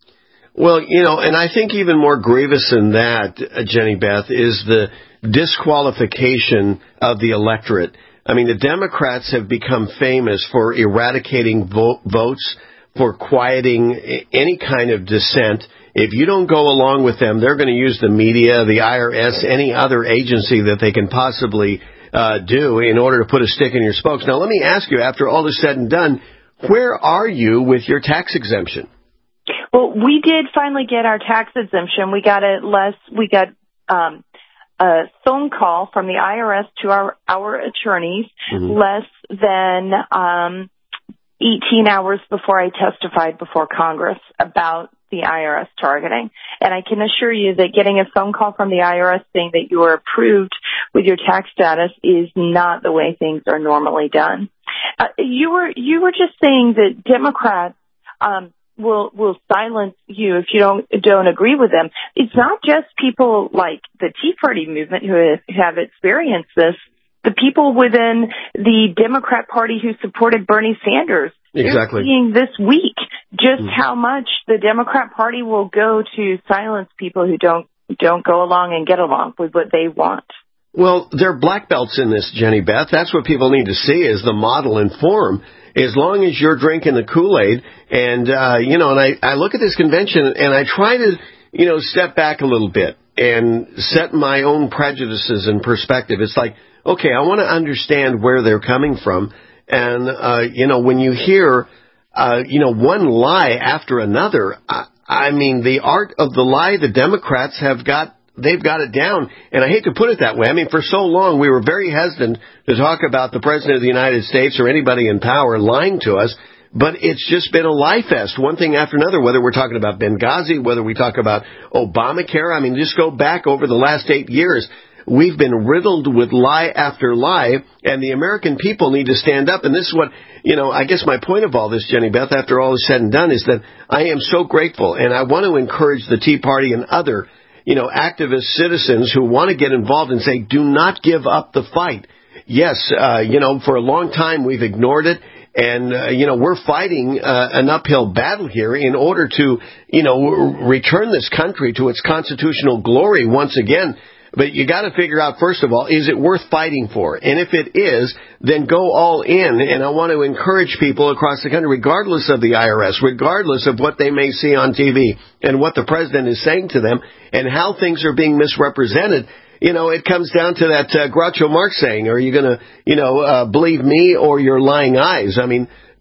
Well, you know, and I think even more grievous than that, uh, Jenny Beth, is the disqualification of the electorate. I mean, the Democrats have become famous for eradicating vo- votes, for quieting any kind of dissent. If you don't go along with them, they're going to use the media, the I R S, any other agency that they can possibly uh, do in order to put a stick in your spokes. Now, let me ask you, after all is said and done, where are you with your tax exemption? Well, we did finally get our tax exemption. We got it less. We got um, a phone call from the I R S to our, our attorneys mm-hmm. less than um, eighteen hours before I testified before Congress about the I R S targeting. And I can assure you that getting a phone call from the I R S saying that you are approved with your tax status is not the way things are normally done. Uh, you were you were just saying that Democrats um, will will silence you if you don't don't agree with them. It's not just people like the Tea Party movement who have, have experienced this. The people within the Democrat Party who supported Bernie Sanders, exactly. They're seeing this week just mm-hmm. how much the Democrat Party will go to silence people who don't don't go along and get along with what they want. Well, they're black belts in this, Jenny Beth. That's what people need to see is the model and form. As long as you're drinking the Kool-Aid, and uh, you know, and I, I look at this convention and I try to, you know, step back a little bit and set my own prejudices in perspective. It's like, okay, I want to understand where they're coming from. And, uh, you know, when you hear, uh, you know, one lie after another, I, I mean, the art of the lie, the Democrats have got, they've got it down. And I hate to put it that way. I mean, for so long, we were very hesitant to talk about the President of the United States or anybody in power lying to us. But it's just been a lie fest, one thing after another, whether we're talking about Benghazi, whether we talk about Obamacare. I mean, just go back over the last eight years. We've been riddled with lie after lie, and the American people need to stand up. And this is what, you know, I guess my point of all this, Jenny Beth, after all is said and done, is that I am so grateful, and I want to encourage the Tea Party and other, you know, activist citizens who want to get involved and say, do not give up the fight. Yes, uh, you know, for a long time we've ignored it. And, uh, you know, we're fighting uh, an uphill battle here in order to, you know, return this country to its constitutional glory once again. But you got to figure out, first of all, is it worth fighting for? And if it is, then go all in. And I want to encourage people across the country, regardless of the I R S, regardless of what they may see on T V and what the president is saying to them and how things are being misrepresented. You know, it comes down to that uh, Groucho Marx saying, are you going to, you know, uh, believe me or your lying eyes? I mean,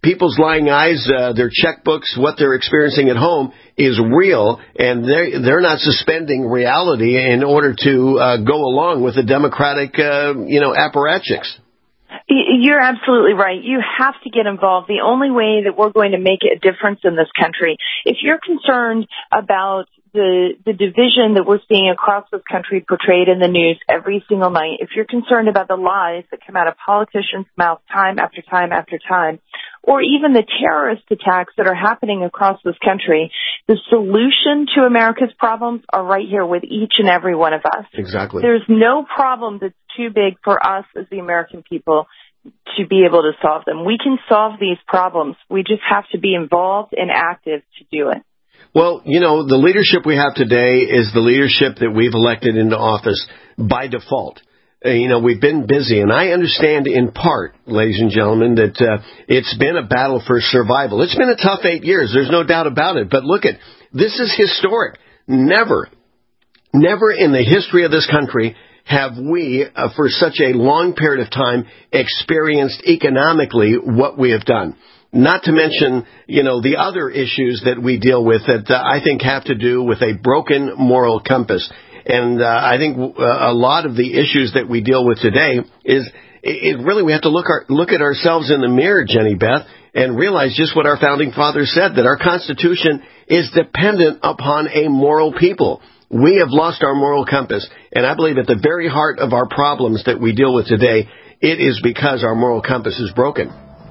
people's lying eyes, uh, their checkbooks, what they're experiencing at home is real, and they're, they're not suspending reality in order to uh, go along with the Democratic, uh, you know, apparatchiks. You're absolutely right. You have to get involved. The only way that we're going to make a difference in this country, if you're concerned about the the division that we're seeing across this country portrayed in the news every single night, if you're concerned about the lies that come out of politicians' mouths time after time after time, or even the terrorist attacks that are happening across this country, the solution to America's problems are right here with each and every one of us. Exactly. There's no problem that's too big for us as the American people to be able to solve them. We can solve these problems. We just have to be involved and active to do it. Well, you know, the leadership we have today is the leadership that we've elected into office by default. Uh, you know, we've been busy, and I understand in part, ladies and gentlemen, that uh, it's been a battle for survival. It's been a tough eight years. There's no doubt about it. But look at, this is historic. Never, never in the history of this country have we, uh, for such a long period of time, experienced economically what we have done. Not to mention, you know, the other issues that we deal with that uh, I think have to do with a broken moral compass. And uh, I think uh, a lot of the issues that we deal with today is it, it really we have to look our, look at ourselves in the mirror, Jenny Beth, and realize just what our founding fathers said, that our Constitution is dependent upon a moral people. We have lost our moral compass, and I believe at the very heart of our problems that we deal with today, it is because our moral compass is broken.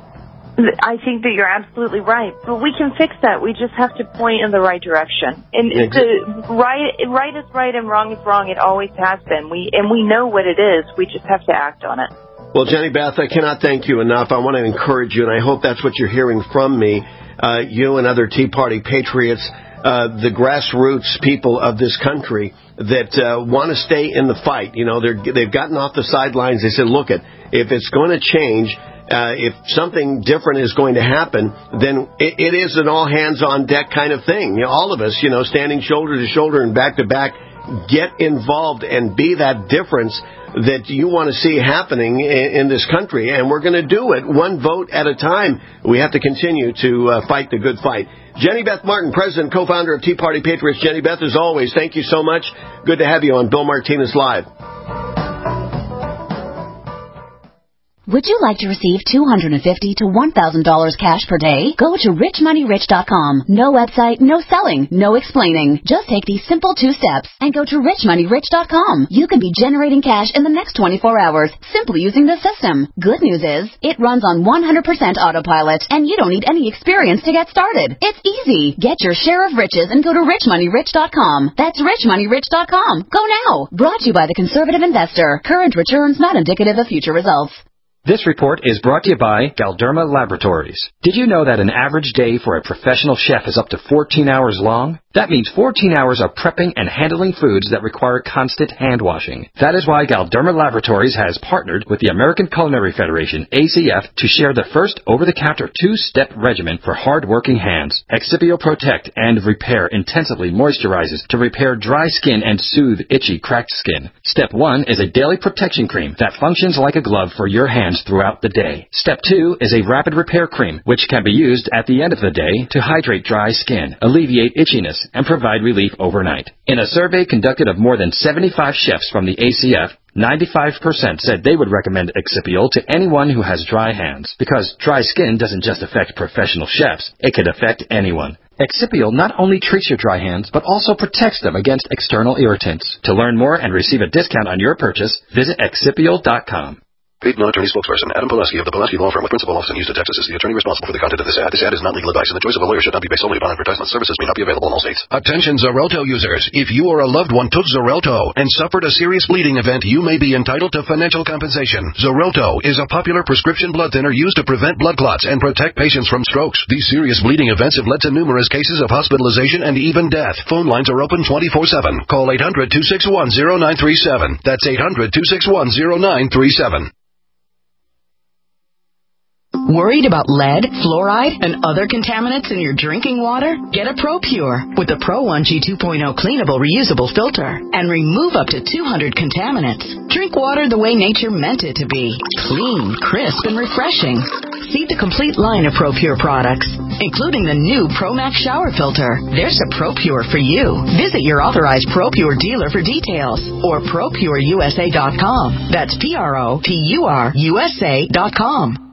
I think that you're absolutely right, but we can fix that. We just have to point in the right direction. And the right, right is right and wrong is wrong. It always has been. We and we know what it is. We just have to act on it. Well, Jenny Beth, I cannot thank you enough. I want to encourage you, and I hope that's what you're hearing from me. Uh, you and other Tea Party patriots, uh, the grassroots people of this country that uh, want to stay in the fight. You know, they're, they've gotten off the sidelines. They said, look, it if it's going to change. Uh, if something different is going to happen, then it, it is an all-hands-on-deck kind of thing. You know, all of us, you know, standing shoulder to shoulder and back to back, get involved and be that difference that you want to see happening in, in this country. And we're going to do it one vote at a time. We have to continue to uh, fight the good fight. Jenny Beth Martin, President, co-founder of Tea Party Patriots. Jenny Beth, as always, thank you so much. Good to have you on Bill Martinez Live. Would you like to receive two hundred fifty dollars to one thousand dollars cash per day? Go to rich money rich dot com. No website, no selling, no explaining. Just take these simple two steps and go to rich money rich dot com. You can be generating cash in the next twenty-four hours simply using the system. Good news is, it runs on one hundred percent autopilot and you don't need any experience to get started. It's easy. Get your share of riches and go to rich money rich dot com. That's rich money rich dot com. Go now. Brought to you by the Conservative Investor. Current returns not indicative of future results. This report is brought to you by Galderma Laboratories. Did you know that an average day for a professional chef is up to fourteen hours long? That means fourteen hours of prepping and handling foods that require constant hand washing. That is why Galderma Laboratories has partnered with the American Culinary Federation, A C F, to share the first over-the-counter two-step regimen for hard-working hands. Excipio Protect and Repair intensively moisturizes to repair dry skin and soothe itchy, cracked skin. Step one is a daily protection cream that functions like a glove for your hands throughout the day. Step two is a rapid repair cream, which can be used at the end of the day to hydrate dry skin, alleviate itchiness, and provide relief overnight. In a survey conducted of more than seventy-five chefs from the A C F, ninety-five percent said they would recommend Excipiol to anyone who has dry hands, because dry skin doesn't just affect professional chefs, it could affect anyone. Excipiol not only treats your dry hands, but also protects them against external irritants. To learn more and receive a discount on your purchase, visit excipiol dot com. Paid non-attorney spokesperson Adam Pileski of the Pileski Law Firm with principal office in Houston, Texas is the attorney responsible for the content of this ad. This ad is not legal advice, and the choice of a lawyer should not be based solely upon advertisement. Services may not be available in all states. Attention Xarelto users. If you or a loved one took Xarelto and suffered a serious bleeding event, you may be entitled to financial compensation. Xarelto is a popular prescription blood thinner used to prevent blood clots and protect patients from strokes. These serious bleeding events have led to numerous cases of hospitalization and even death. Phone lines are open twenty-four seven. Call eight hundred, two six one, zero nine three seven. That's eight hundred, two six one, zero nine three seven. Worried about lead, fluoride, and other contaminants in your drinking water? Get a ProPure with the Pro one G two point oh cleanable reusable filter and remove up to two hundred contaminants. Drink water the way nature meant it to be. Clean, crisp, and refreshing. See the complete line of ProPure products, including the new ProMax shower filter. There's a ProPure for you. Visit your authorized ProPure dealer for details or Pro Pure U S A dot com. That's P R O P U R U S A dot com.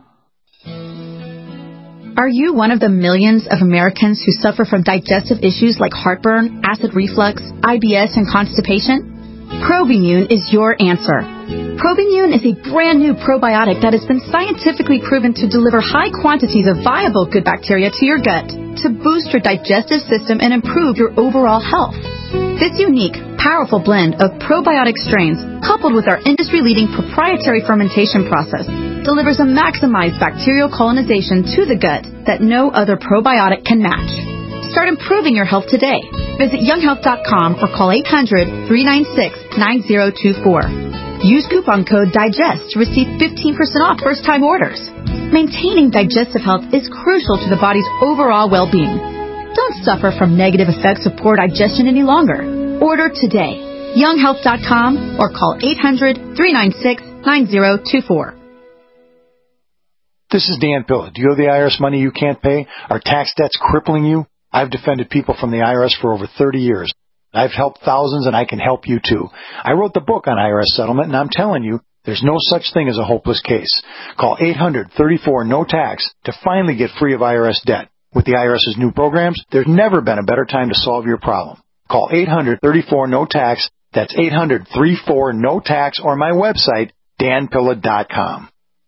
Are you one of the millions of Americans who suffer from digestive issues like heartburn, acid reflux, I B S, and constipation? Probimune is your answer. Probimune is a brand new probiotic that has been scientifically proven to deliver high quantities of viable good bacteria to your gut to boost your digestive system and improve your overall health. This unique, powerful blend of probiotic strains, coupled with our industry-leading proprietary fermentation process, delivers a maximized bacterial colonization to the gut that no other probiotic can match. Start improving your health today. Visit young health dot com or call eight hundred, three nine six, nine zero two four. Use coupon code DIGEST to receive fifteen percent off first-time orders. Maintaining digestive health is crucial to the body's overall well-being. Don't suffer from negative effects of poor digestion any longer. Order today. young health dot com or call eight hundred, three nine six, nine zero two four. This is Dan Pilla. Do you owe the I R S money you can't pay? Are tax debts crippling you? I've defended people from the I R S for over thirty years. I've helped thousands, and I can help you too. I wrote the book on I R S settlement, and I'm telling you, there's no such thing as a hopeless case. Call eight hundred, thirty-four, no tax to finally get free of I R S debt. With the IRS's new programs, there's never been a better time to solve your problem. Call eight hundred, thirty-four, no tax. That's eight hundred, thirty-four, no tax, or my website, dan pilla dot com.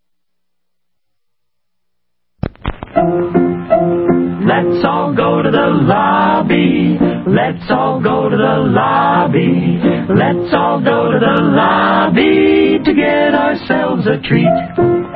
Let's all go to the lobby. Let's all go to the lobby. Let's all go to the lobby to get ourselves a treat.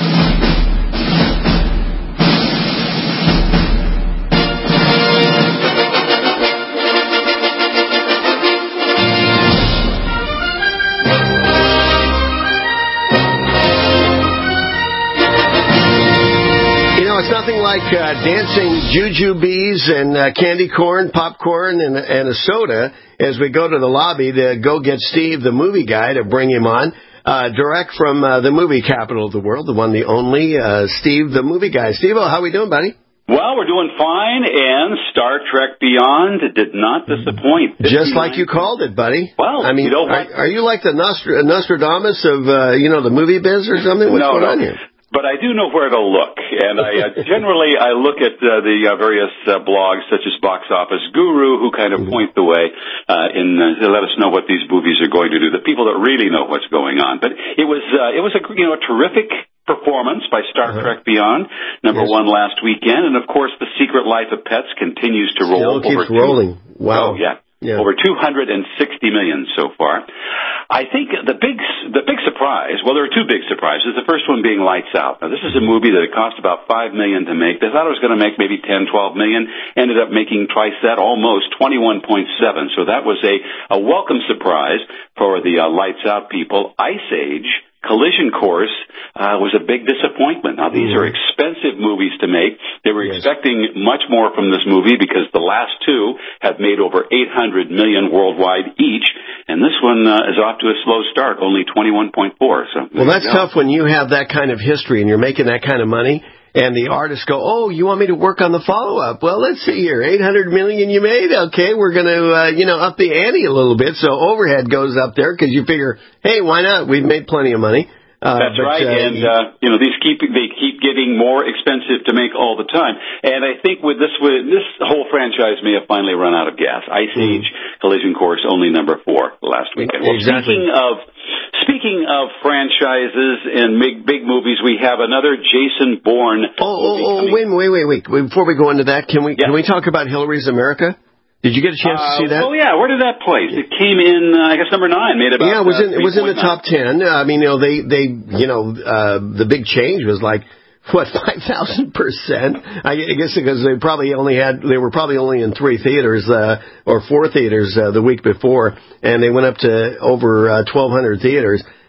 It's nothing like uh, dancing jujubes and uh, candy corn, popcorn, and, and a soda as we go to the lobby to go get Steve, the movie guy, to bring him on. Uh, direct from uh, the movie capital of the world, the one, the only, uh, Steve, the movie guy. Steve, how we doing, buddy? Well, we're doing fine, and Star Trek Beyond did not disappoint. Just like you called it, buddy. Well, I mean, you know, are, are you like the Nostr- Nostradamus of, uh, you know, the movie biz or something? What's no, going no. on here? But I do know where to look, and I uh, generally I look at uh, the uh, various uh, blogs such as Box Office Guru, who kind of point the way uh, in uh, to let us know what these movies are going to do. The people that really know what's going on. But it was uh, it was a you know a terrific performance by Star uh-huh. Trek Beyond, number yes. one last weekend, and of course The Secret Life of Pets continues to roll. Still keeps over rolling. Two, wow. Oh yeah. Yeah. Over two hundred sixty million so far. I think the big, the big surprise, well, there are two big surprises. The first one being Lights Out. Now, this is a movie that it cost about five million dollars to make. They thought it was going to make maybe ten, twelve million dollars. Ended up making twice that, almost twenty-one point seven. So that was a, a welcome surprise for the uh, Lights Out people. Ice Age, Collision Course, uh, was a big disappointment. Now, these mm. are expensive movies to make. They were yes. expecting much more from this movie because the last two have made over eight hundred million dollars worldwide each, and this one uh, is off to a slow start, only twenty-one point four. So, well, that's tough when you have that kind of history and you're making that kind of money. And the artists go, oh, you want me to work on the follow-up? Well, let's see here. eight hundred million dollars you made? Okay, we're going to, uh, you know, up the ante a little bit. So overhead goes up there because you figure, hey, why not? We've made plenty of money. Uh, That's but, right, uh, and uh, you know these keep they keep getting more expensive to make all the time. And I think with this with this whole franchise may have finally run out of gas. Ice Age, mm. Collision Course, only number four last weekend. Well, exactly. speaking of speaking of franchises and big big movies, we have another Jason Bourne. Oh, oh, oh wait, wait, wait, wait! Before we go into that, can we yeah. can we talk about Hillary's America? Did you get a chance uh, to see that? Oh yeah, where did that place? It came in, uh, I guess, number nine. Made about yeah, it was in uh, it was in the top ten. I mean, you know, they they you know uh, the big change was like what five thousand percent. I guess because they probably only had they were probably only in three theaters uh, or four theaters uh, the week before, and they went up to over uh, twelve hundred theaters.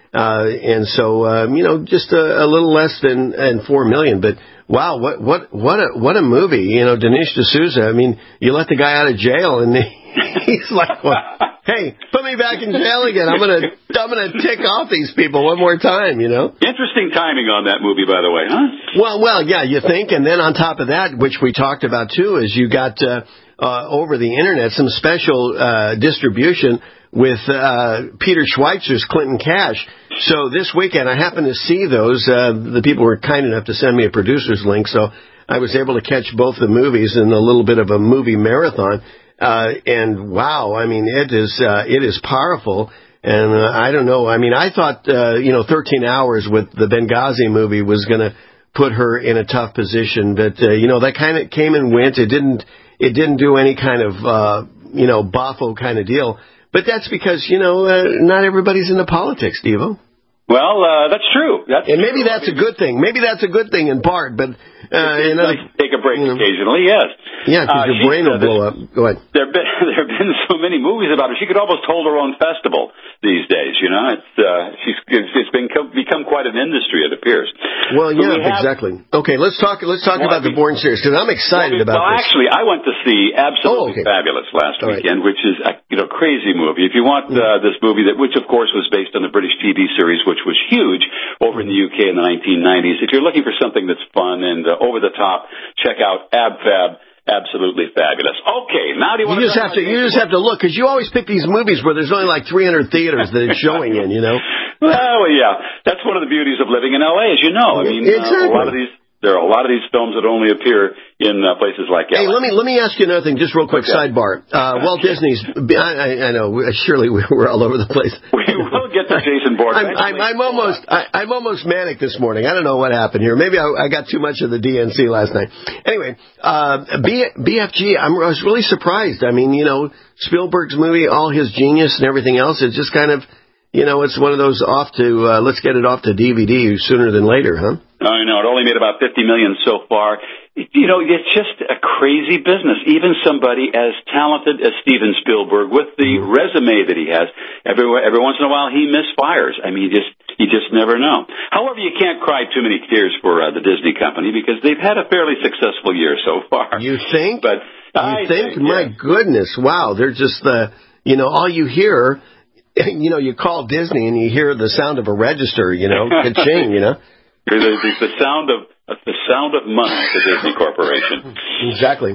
Uh, and so, um, you know, just a, a little less than, than four million. But wow, what, what, what a, what a movie. You know, Dinesh D'Souza. I mean, you let the guy out of jail and he's like, well, hey, put me back in jail again. I'm going to, I'm going to tick off these people one more time, you know? Interesting timing on that movie, by the way, huh? Well, well, yeah, you think. And then on top of that, which we talked about too, is you got, uh, uh, over the internet, some special, uh, distribution with, uh, Peter Schweitzer's Clinton Cash. So this weekend, I happened to see those. Uh, the people were kind enough to send me a producer's link. So I was able to catch both the movies in a little bit of a movie marathon. Uh, and wow, I mean, it is, uh, it is powerful. And, uh, I don't know. I mean, I thought, uh, you know, thirteen hours with the Benghazi movie was going to put her in a tough position. But, uh, you know, that kind of came and went. It didn't, it didn't do any kind of, uh, you know, boffo kind of deal. But that's because, you know, uh, not everybody's into politics, Devo. Well, uh, that's true. That's and maybe true. that's a good thing. Maybe that's a good thing in part, but, uh, it's in nice other, to take a break you know, occasionally, yes. Yeah, because Uh, your she brain will said blow that up. Go ahead. There have been, there have been so many movies about her. She could almost hold her own festival these days, you know. It's, uh, she's, it's, it's been, become quite an industry, it appears. Well, So yeah, we have, exactly. Okay, let's talk, let's talk Well, about we- the Bourne series, because I'm excited well, we- about well, this. actually, I went to see Absolutely Oh, okay. Fabulous last All right. weekend, which is a you know crazy movie. If you want uh, this movie, that which of course was based on the British T V series, which was huge over in the U K in the nineteen nineties. If you're looking for something that's fun and uh, over the top, check out Ab Fab. Absolutely Fabulous. Okay, now do you want You just have to, you just have to look, because you always pick these movies where there's only like three hundred theaters that it's showing in, you know? Well, yeah, that's one of the beauties of living in L A, as you know. I mean, Exactly. uh, a lot of these, there are a lot of these films that only appear in uh, places like L A. Hey, let me let me ask you another thing, just real quick, Okay. sidebar. Uh, Walt Disney's, I, I, I know, surely we're all over the place. We will get to Jason Bourne. I'm, I'm, I'm almost, I, I'm almost manic this morning. I don't know what happened here. Maybe I, I got too much of the D N C last night. Anyway, uh, B, BFG, I'm, I was really surprised. I mean, you know, Spielberg's movie, all his genius and everything else, it's just kind of, you know, it's one of those off to, uh, let's get it off to D V D sooner than later, huh? I know, it only made about fifty million so far. You know, it's just a crazy business. Even somebody as talented as Steven Spielberg, with the resume that he has, every, every once in a while he misfires. I mean, you just, you just never know. However, you can't cry too many tears for uh, the Disney company because they've had a fairly successful year so far. You think? But you I think? think, My yeah. goodness, wow, they're just the, you know, all you hear, you know, you call Disney and you hear the sound of a register, you know, ka-ching, you know. The, the, the sound of the sound of money to Disney Corporation. Exactly.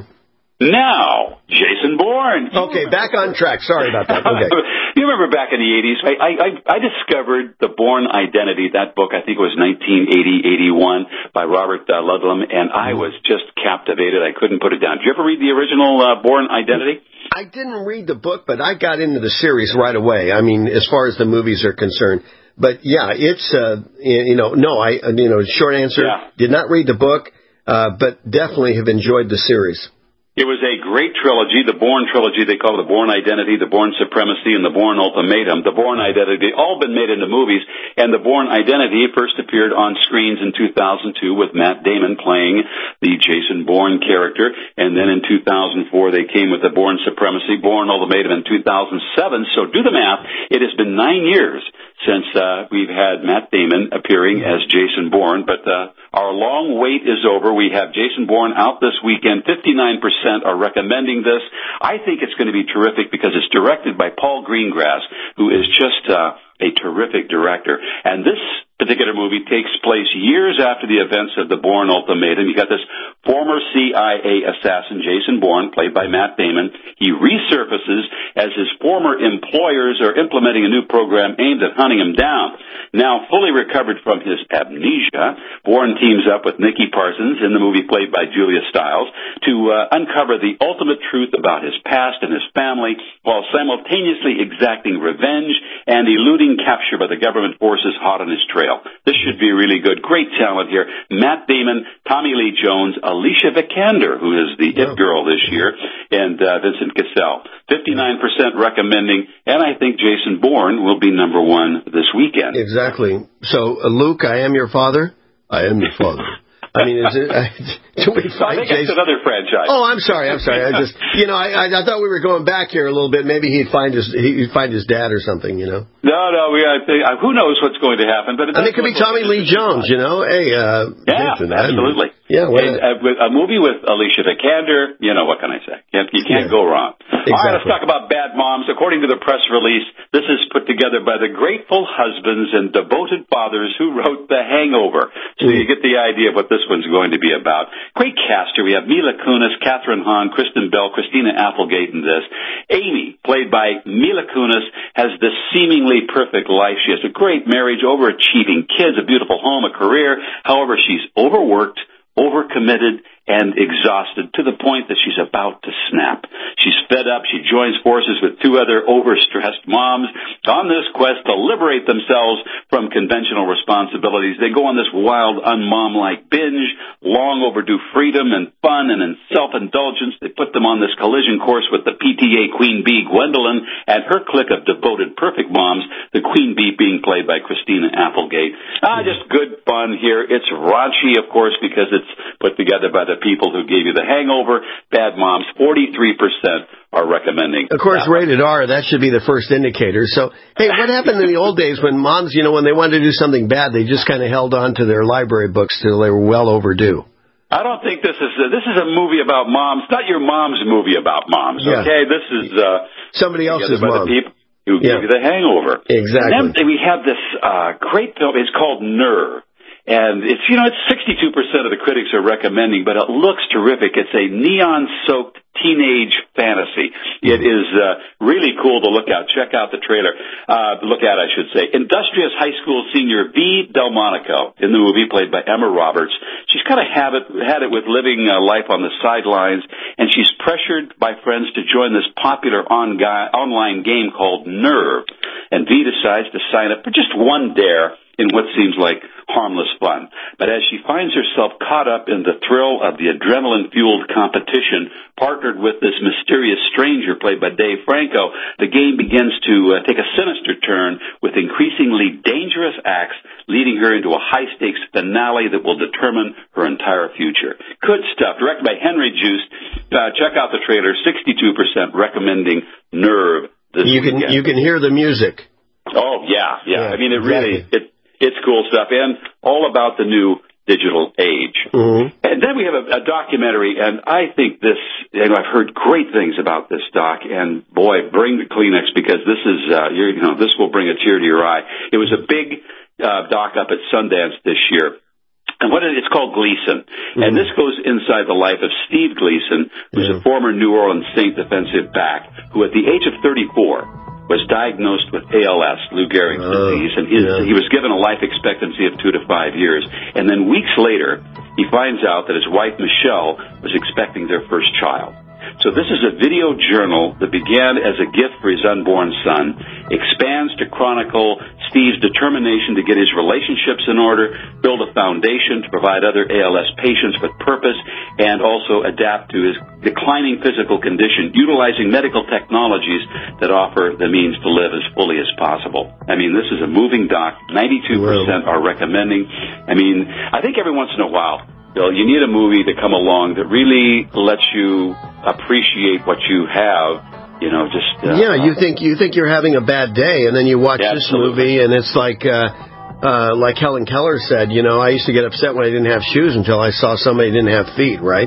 Now, Jason Bourne. Okay, back on track. Sorry about that. Okay. You remember back in the eighties, I, I, I discovered The Bourne Identity, that book, I think it was nineteen eighty, eighty-one, by Robert uh, Ludlum, and I was just captivated. I couldn't put it down. Did you ever read the original uh, Bourne Identity? I didn't read the book, but I got into the series right away. I mean, as far as the movies are concerned. But yeah, it's, uh, you know, no, I, you know, short answer, Yeah. did not read the book, uh, but definitely have enjoyed the series. It was a great trilogy, the Bourne trilogy. They call it the Bourne Identity, the Bourne Supremacy, and the Bourne Ultimatum. The Bourne Identity, all been made into movies, and the Bourne Identity first appeared on screens in two thousand two with Matt Damon playing the Jason Bourne character, and then in two thousand four they came with the Bourne Supremacy, Bourne Ultimatum in two thousand seven. So do the math. It has been nine years since uh, we've had Matt Damon appearing as Jason Bourne, but uh, our long wait is over. We have Jason Bourne out this weekend. fifty-nine percent are recommending this. I think it's going to be terrific because it's directed by Paul Greengrass, who is just uh, a terrific director. And this particular movie takes place years after the events of the Bourne Ultimatum. You got this former C I A assassin, Jason Bourne, played by Matt Damon. He resurfaces as his former employers are implementing a new program aimed at hunting him down. Now, fully recovered from his amnesia, Bourne teams up with Nikki Parsons in the movie played by Julia Stiles to uh, uncover the ultimate truth about his past and his family while simultaneously exacting revenge and eluding capture by the government forces hot on his trail. This should be really good. Great talent here. Matt Damon, Tommy Lee Jones, Alicia Vikander, who is the It Girl this year, and uh, Vincent Cassell. fifty-nine percent recommending, and I think Jason Bourne will be number one this weekend. Exactly. So, uh, Luke, I am your father. I am your father. I mean, is it, uh, do we find I think Jason? it's another franchise. Oh, I'm sorry. I'm sorry. I just, you know, I, I, I thought we were going back here a little bit. Maybe he'd find his he'd find his dad or something. You know. No, no. We I think, uh, who knows what's going to happen? But it I mean, it could be Tommy Lee Jones. You know. Hey. Uh, yeah, Jason, absolutely. Yeah. What and, uh, with a movie with Alicia Vikander. You know, what can I say? You, you can't Yeah. go wrong. Exactly. All right, let's talk about Bad Moms. According to the press release, this is put together by the grateful husbands and devoted fathers who wrote The Hangover. So Mm. you get the idea of what this one's going to be about. Great cast here. We have Mila Kunis, Catherine Hahn, Kristen Bell, Christina Applegate in this. Amy, played by Mila Kunis, has this seemingly perfect life. She has a great marriage, overachieving kids, a beautiful home, a career. However, she's overworked, overcommitted, and exhausted to the point that she's about to snap. She's fed up. She joins forces with two other overstressed moms on this quest to liberate themselves from conventional responsibilities. They go on this wild, unmom-like binge, long overdue freedom and fun and in self-indulgence. They put them on this collision course with the P T A Queen Bee, Gwendolyn, and her clique of devoted perfect moms, the Queen Bee being played by Christina Applegate. Ah, just good fun here. It's raunchy, of course, because it's put together by the people who gave you The Hangover. Bad Moms, forty-three percent are recommending. Of course, that one. rated R, that should be the first indicator. So, hey, what happened in the old days when moms, you know, when they wanted to do something bad, they just kind of held on to their library books till they were well overdue? I don't think this is a, this is a movie about moms. It's not your mom's movie about moms, Yeah. okay? This is uh, somebody else's by mom. the people who Yeah. gave you The Hangover. Exactly. And then we have this uh, great film. It's called Nerve. And it's, you know, it's sixty-two percent of the critics are recommending, but it looks terrific. It's a neon-soaked teenage fantasy. It is uh, really cool to look at. Check out the trailer. Uh, look at, I should say. Industrious high school senior V. Delmonico in the movie, played by Emma Roberts. She's kind of had it, had it with living uh, life on the sidelines, and she's pressured by friends to join this popular on guy, online game called Nerve. And V decides to sign up for just one dare in what seems like harmless fun. But as she finds herself caught up in the thrill of the adrenaline-fueled competition, partnered with this mysterious stranger played by Dave Franco, the game begins to uh, take a sinister turn with increasingly dangerous acts, leading her into a high-stakes finale that will determine her entire future. Good stuff. Directed by Henry Joost. Uh, check out the trailer. sixty-two percent recommending Nerve this You can weekend. you can hear the music. Oh, yeah, yeah. Yeah, I mean, it exactly. really, it, it's cool stuff, and all about the new digital age. Mm-hmm. And then we have a, a documentary, and I think this, you know, I've heard great things about this doc, and boy, bring the Kleenex, because this is, uh, you're, you know, this will bring a tear to your eye. It was a big uh, doc up at Sundance this year. And what it, it's called Gleason. Mm-hmm. And this goes inside the life of Steve Gleason, who's mm-hmm. a former New Orleans Saint defensive back, who at the age of thirty-four was diagnosed with A L S, Lou Gehrig's Oh, disease, and his, yeah. he was given a life expectancy of two to five years. And then weeks later, he finds out that his wife, Michelle, was expecting their first child. So this is a video journal that began as a gift for his unborn son, expands to chronicle Steve's determination to get his relationships in order, build a foundation to provide other A L S patients with purpose, and also adapt to his declining physical condition, utilizing medical technologies that offer the means to live as fully as possible. I mean, this is a moving doc. ninety-two percent are recommending. I mean, I think every once in a while, Bill, you need a movie to come along that really lets you appreciate what you have. You know, just uh, yeah. You think you think you're having a bad day, and then you watch Yeah, this absolutely. movie, and it's like uh, uh, like Helen Keller said. You know, I used to get upset when I didn't have shoes until I saw somebody didn't have feet. Right?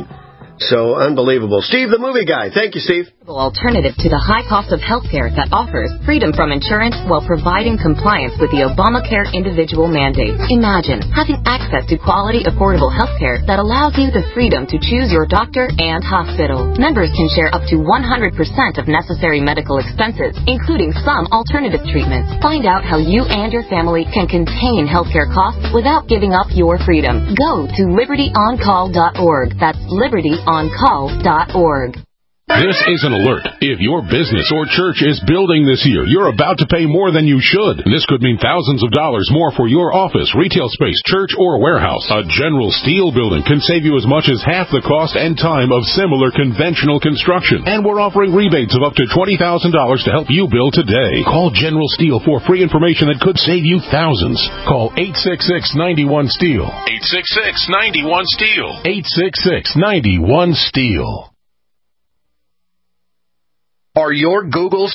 So unbelievable. Steve, the movie guy. Thank you, Steve. Alternative to the high cost of healthcare that offers freedom from insurance while providing compliance with the Obamacare individual mandate. Imagine having access to quality, affordable healthcare that allows you the freedom to choose your doctor and hospital. Members can share up to one hundred percent of necessary medical expenses, including some alternative treatments. Find out how you and your family can contain healthcare costs without giving up your freedom. Go to liberty on call dot org. That's liberty on call dot org. This is an alert. If your business or church is building this year, you're about to pay more than you should. This could mean thousands of dollars more for your office, retail space, church, or warehouse. A General Steel building can save you as much as half the cost and time of similar conventional construction. And we're offering rebates of up to twenty thousand dollars to help you build today. Call General Steel for free information that could save you thousands. Call eight six six, nine one, STEEL. eight six six, nine one, STEEL. eight six six, nine one, STEEL. Are your Googles